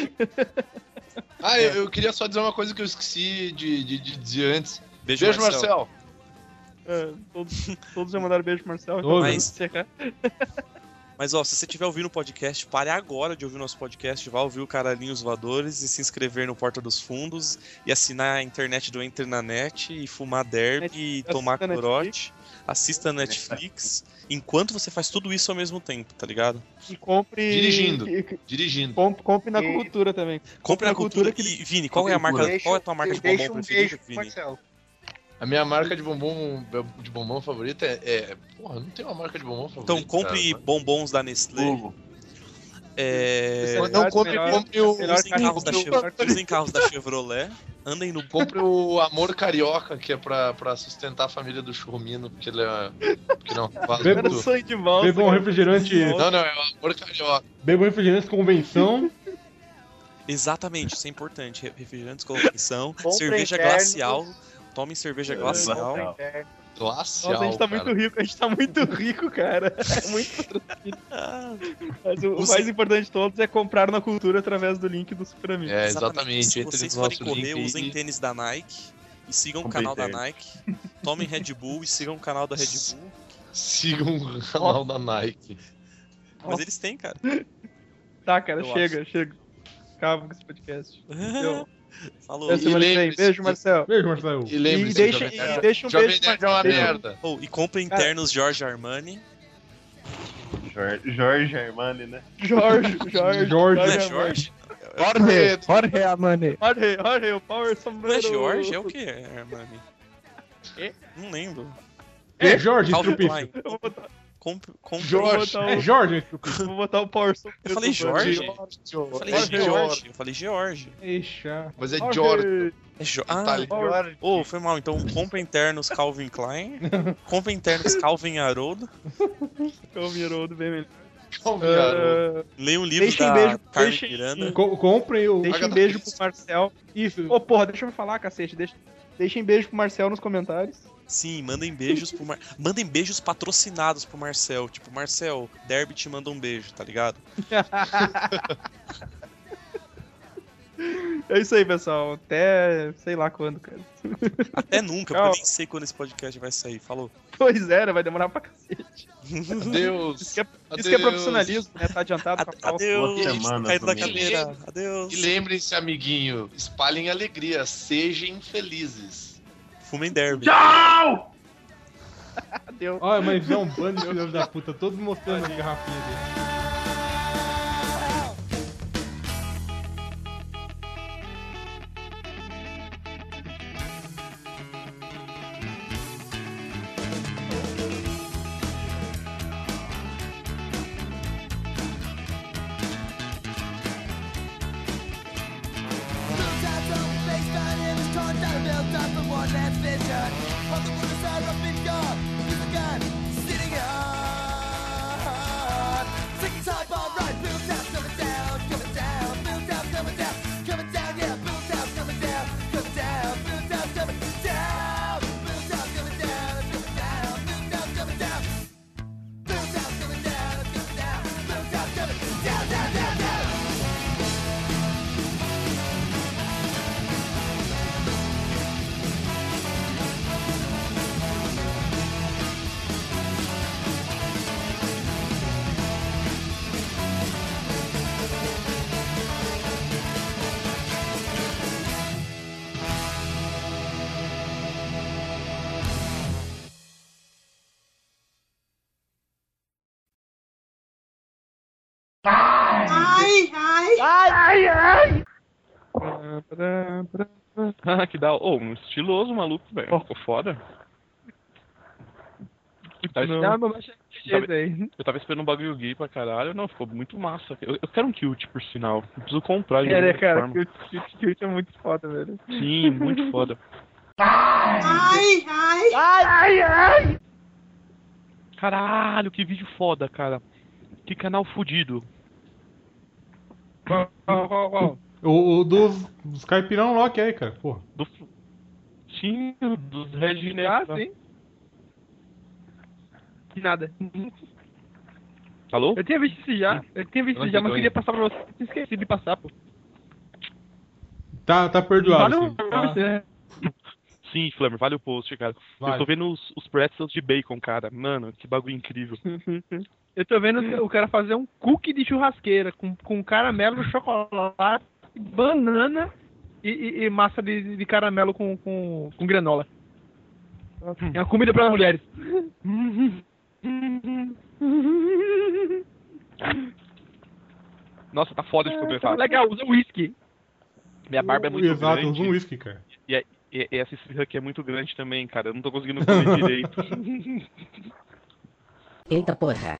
Ah, eu, eu queria só dizer uma coisa que eu esqueci de, de- de dizer antes. Beijo, Beijo, Marcel. Marcel. É, todos, todos já mandaram beijo pro Marcel. Então Todos. vamos Mas- encerrar. Mas ó, se você estiver ouvindo o podcast, pare agora de ouvir nosso podcast, vá ouvir o Caralhinhos Voadores e se inscrever no Porta dos Fundos e assinar a internet do Entre na Net e fumar derby Net- e assista tomar Netflix. corote, assista Netflix, enquanto você faz tudo isso ao mesmo tempo, tá ligado? E compre. Dirigindo. que- que- Dirigindo. Compre, compre na E- cultura também. Compre na cultura, que e Vini, qual é a marca, Deixa- qual é a tua marca de deixa bombom um preferida, beijo pro Vini? Marcelo. A minha marca de bombom, de bombom favorita é, é- Porra, não tem uma marca de bombom favorita. Então compre cara. bombons da Nestlé. Hugo. É... Você Não, Melhor- compre, melhor- compre o. melhor Usem carros, da carro- Chevrolet, usem carros da Chevrolet, andem no Compre o Amor Carioca, que é pra, pra sustentar a família do Churrumino, porque ele é. Porque não, faz Bebo- Era tudo. sonho de volta. Bebam um cara. refrigerante... Não, não, é o Amor Carioca. Bebam refrigerante convenção. Exatamente, isso é importante. Re- Refrigerantes com convenção, Compre cerveja internos. glacial. Tomem cerveja glacial. Glacial. Nossa, a gente tá cara. muito rico, a gente tá muito rico, cara. É muito patrocínio. Ah, Mas o, o Use- mais importante de todos é comprar na cultura através do link do Super Amigo. É, Se exatamente. Entre vocês no forem nosso correr, link usem aí. tênis da Nike e sigam o Comprei canal da tênis. Nike. Tomem Red Bull e sigam o canal da Red Bull. Sigam o canal da Nike. Mas eles têm, cara. Tá, cara, Eu chega, chega. Acaba com esse podcast. Eu, Falou. até semana que vem. lembre-se Beijo, de- Marcel. Beijo, Marcelo. E lembre-se, E deixa, Jovem Nerd- e deixa um Jovem beijo pro Nerd é uma Marcel. merda. Oh, e comprem Cara. internos Jorge Armani. Jorge, Jorge Armani, né? Jorge, Jorge. Jorge. Não é Jorge. Jorge? Jorge, Jorge Amane. Jorge, Jorge, o Power Não é Sombrero. Jorge? É o que, Armani? Não lembro. É Jorge, Calvin Estrupício. Klein. Eu vou botar, Compre, compre... Jorge. eu vou botar É o, Jorge, Estrupício. eu vou botar o Power Sombrero. Eu falei do Jorge. Jorge. Eu falei É George. Jorge. Eu falei George. Eixa. Mas é Jorge. Jorge. É jo... Ah, Itália. Jorge. oh, foi mal. Então comprem internos Calvin Klein. Comprem internos Calvin Haroldo. O Miroldo bem melhor. Calma, garoto. Uh, Leiam um livro Deixem da beijo- Carmen deixem- Miranda. Co- comprem o... deixem Agatha beijo pro Christie. Marcel. Isso. Ô, porra, deixa eu falar, cacete. Deixa, deixem beijo pro Marcel nos comentários. Sim, mandem beijos pro Mar... Mandem beijos patrocinados pro Marcel. Tipo, Marcel, Derby te manda um beijo, tá ligado? É isso aí, pessoal. Até sei lá quando, cara. Até nunca, Tchau. porque eu nem sei quando esse podcast vai sair. Falou. Pois é, né? Vai demorar pra cacete. Adeus. Isso que é, isso que é Adeus. profissionalismo, né? Tá adiantado pra Ade- pauta. Adeus, Duas semanas caído da no mínimo. cadeira. Adeus. E lembrem-se, amiguinho, espalhem alegria, sejam felizes. Fumem Derby. Adeus. Olha, mas é um bando de filhos da puta, todos mostrando a garrafinha dele. time for one last vision. On the other side of it gone, with a gun sitting on. Sick and tired, alright, boom town coming down, coming down, boom town coming down, coming down, yeah, boom town coming down, coming down, boom town coming down, boom town coming down, coming down, boom town coming down, boom town coming down, coming down, boom town coming down, down, down, down. Ai, ai, ai, ai. Ah, que da. Ô, um estiloso maluco, velho. Ficou foda. Eu tava, Não, esperando- mas achei que eu tava- aí. eu tava esperando um bagulho gay pra caralho. Não, ficou muito massa. Eu, eu quero um kilt, por sinal. Eu preciso comprar de É, né, alguma cara, forma. Cute, Cute, Cute é muito foda, velho. Sim, muito foda. ai, ai, ai, ai, ai. Caralho, que vídeo foda, cara. Que canal fudido. Qual, qual, qual? O, o dos, dos caipirão Loki aí, cara. Porra. Do... Sim, dos Redneck. Ah, lá. sim. De nada. Alô? Eu tinha visto isso já. Eu tinha visto Eu não isso já, mas tô queria indo. passar pra você. Eu tinha esquecido de passar, pô. Tá, tá perdoado. Valeu sim. pra você, né? Sim, Flammer, vale o post, cara. Vale. Eu tô vendo os, os pretzels de bacon, cara. Mano, que bagulho incrível. Eu tô vendo o cara fazer um cookie de churrasqueira com, com caramelo, chocolate, banana e, e- e massa de, de caramelo com, com, com granola. É uma comida para mulheres. Nossa, tá foda de comer, tá? Legal, usa whisky. Minha barba é muito Exato, grande. usa um whisky, cara. E, é- e- e essa esfirra aqui é muito grande também, cara. Eu não tô conseguindo comer direito. Eita porra.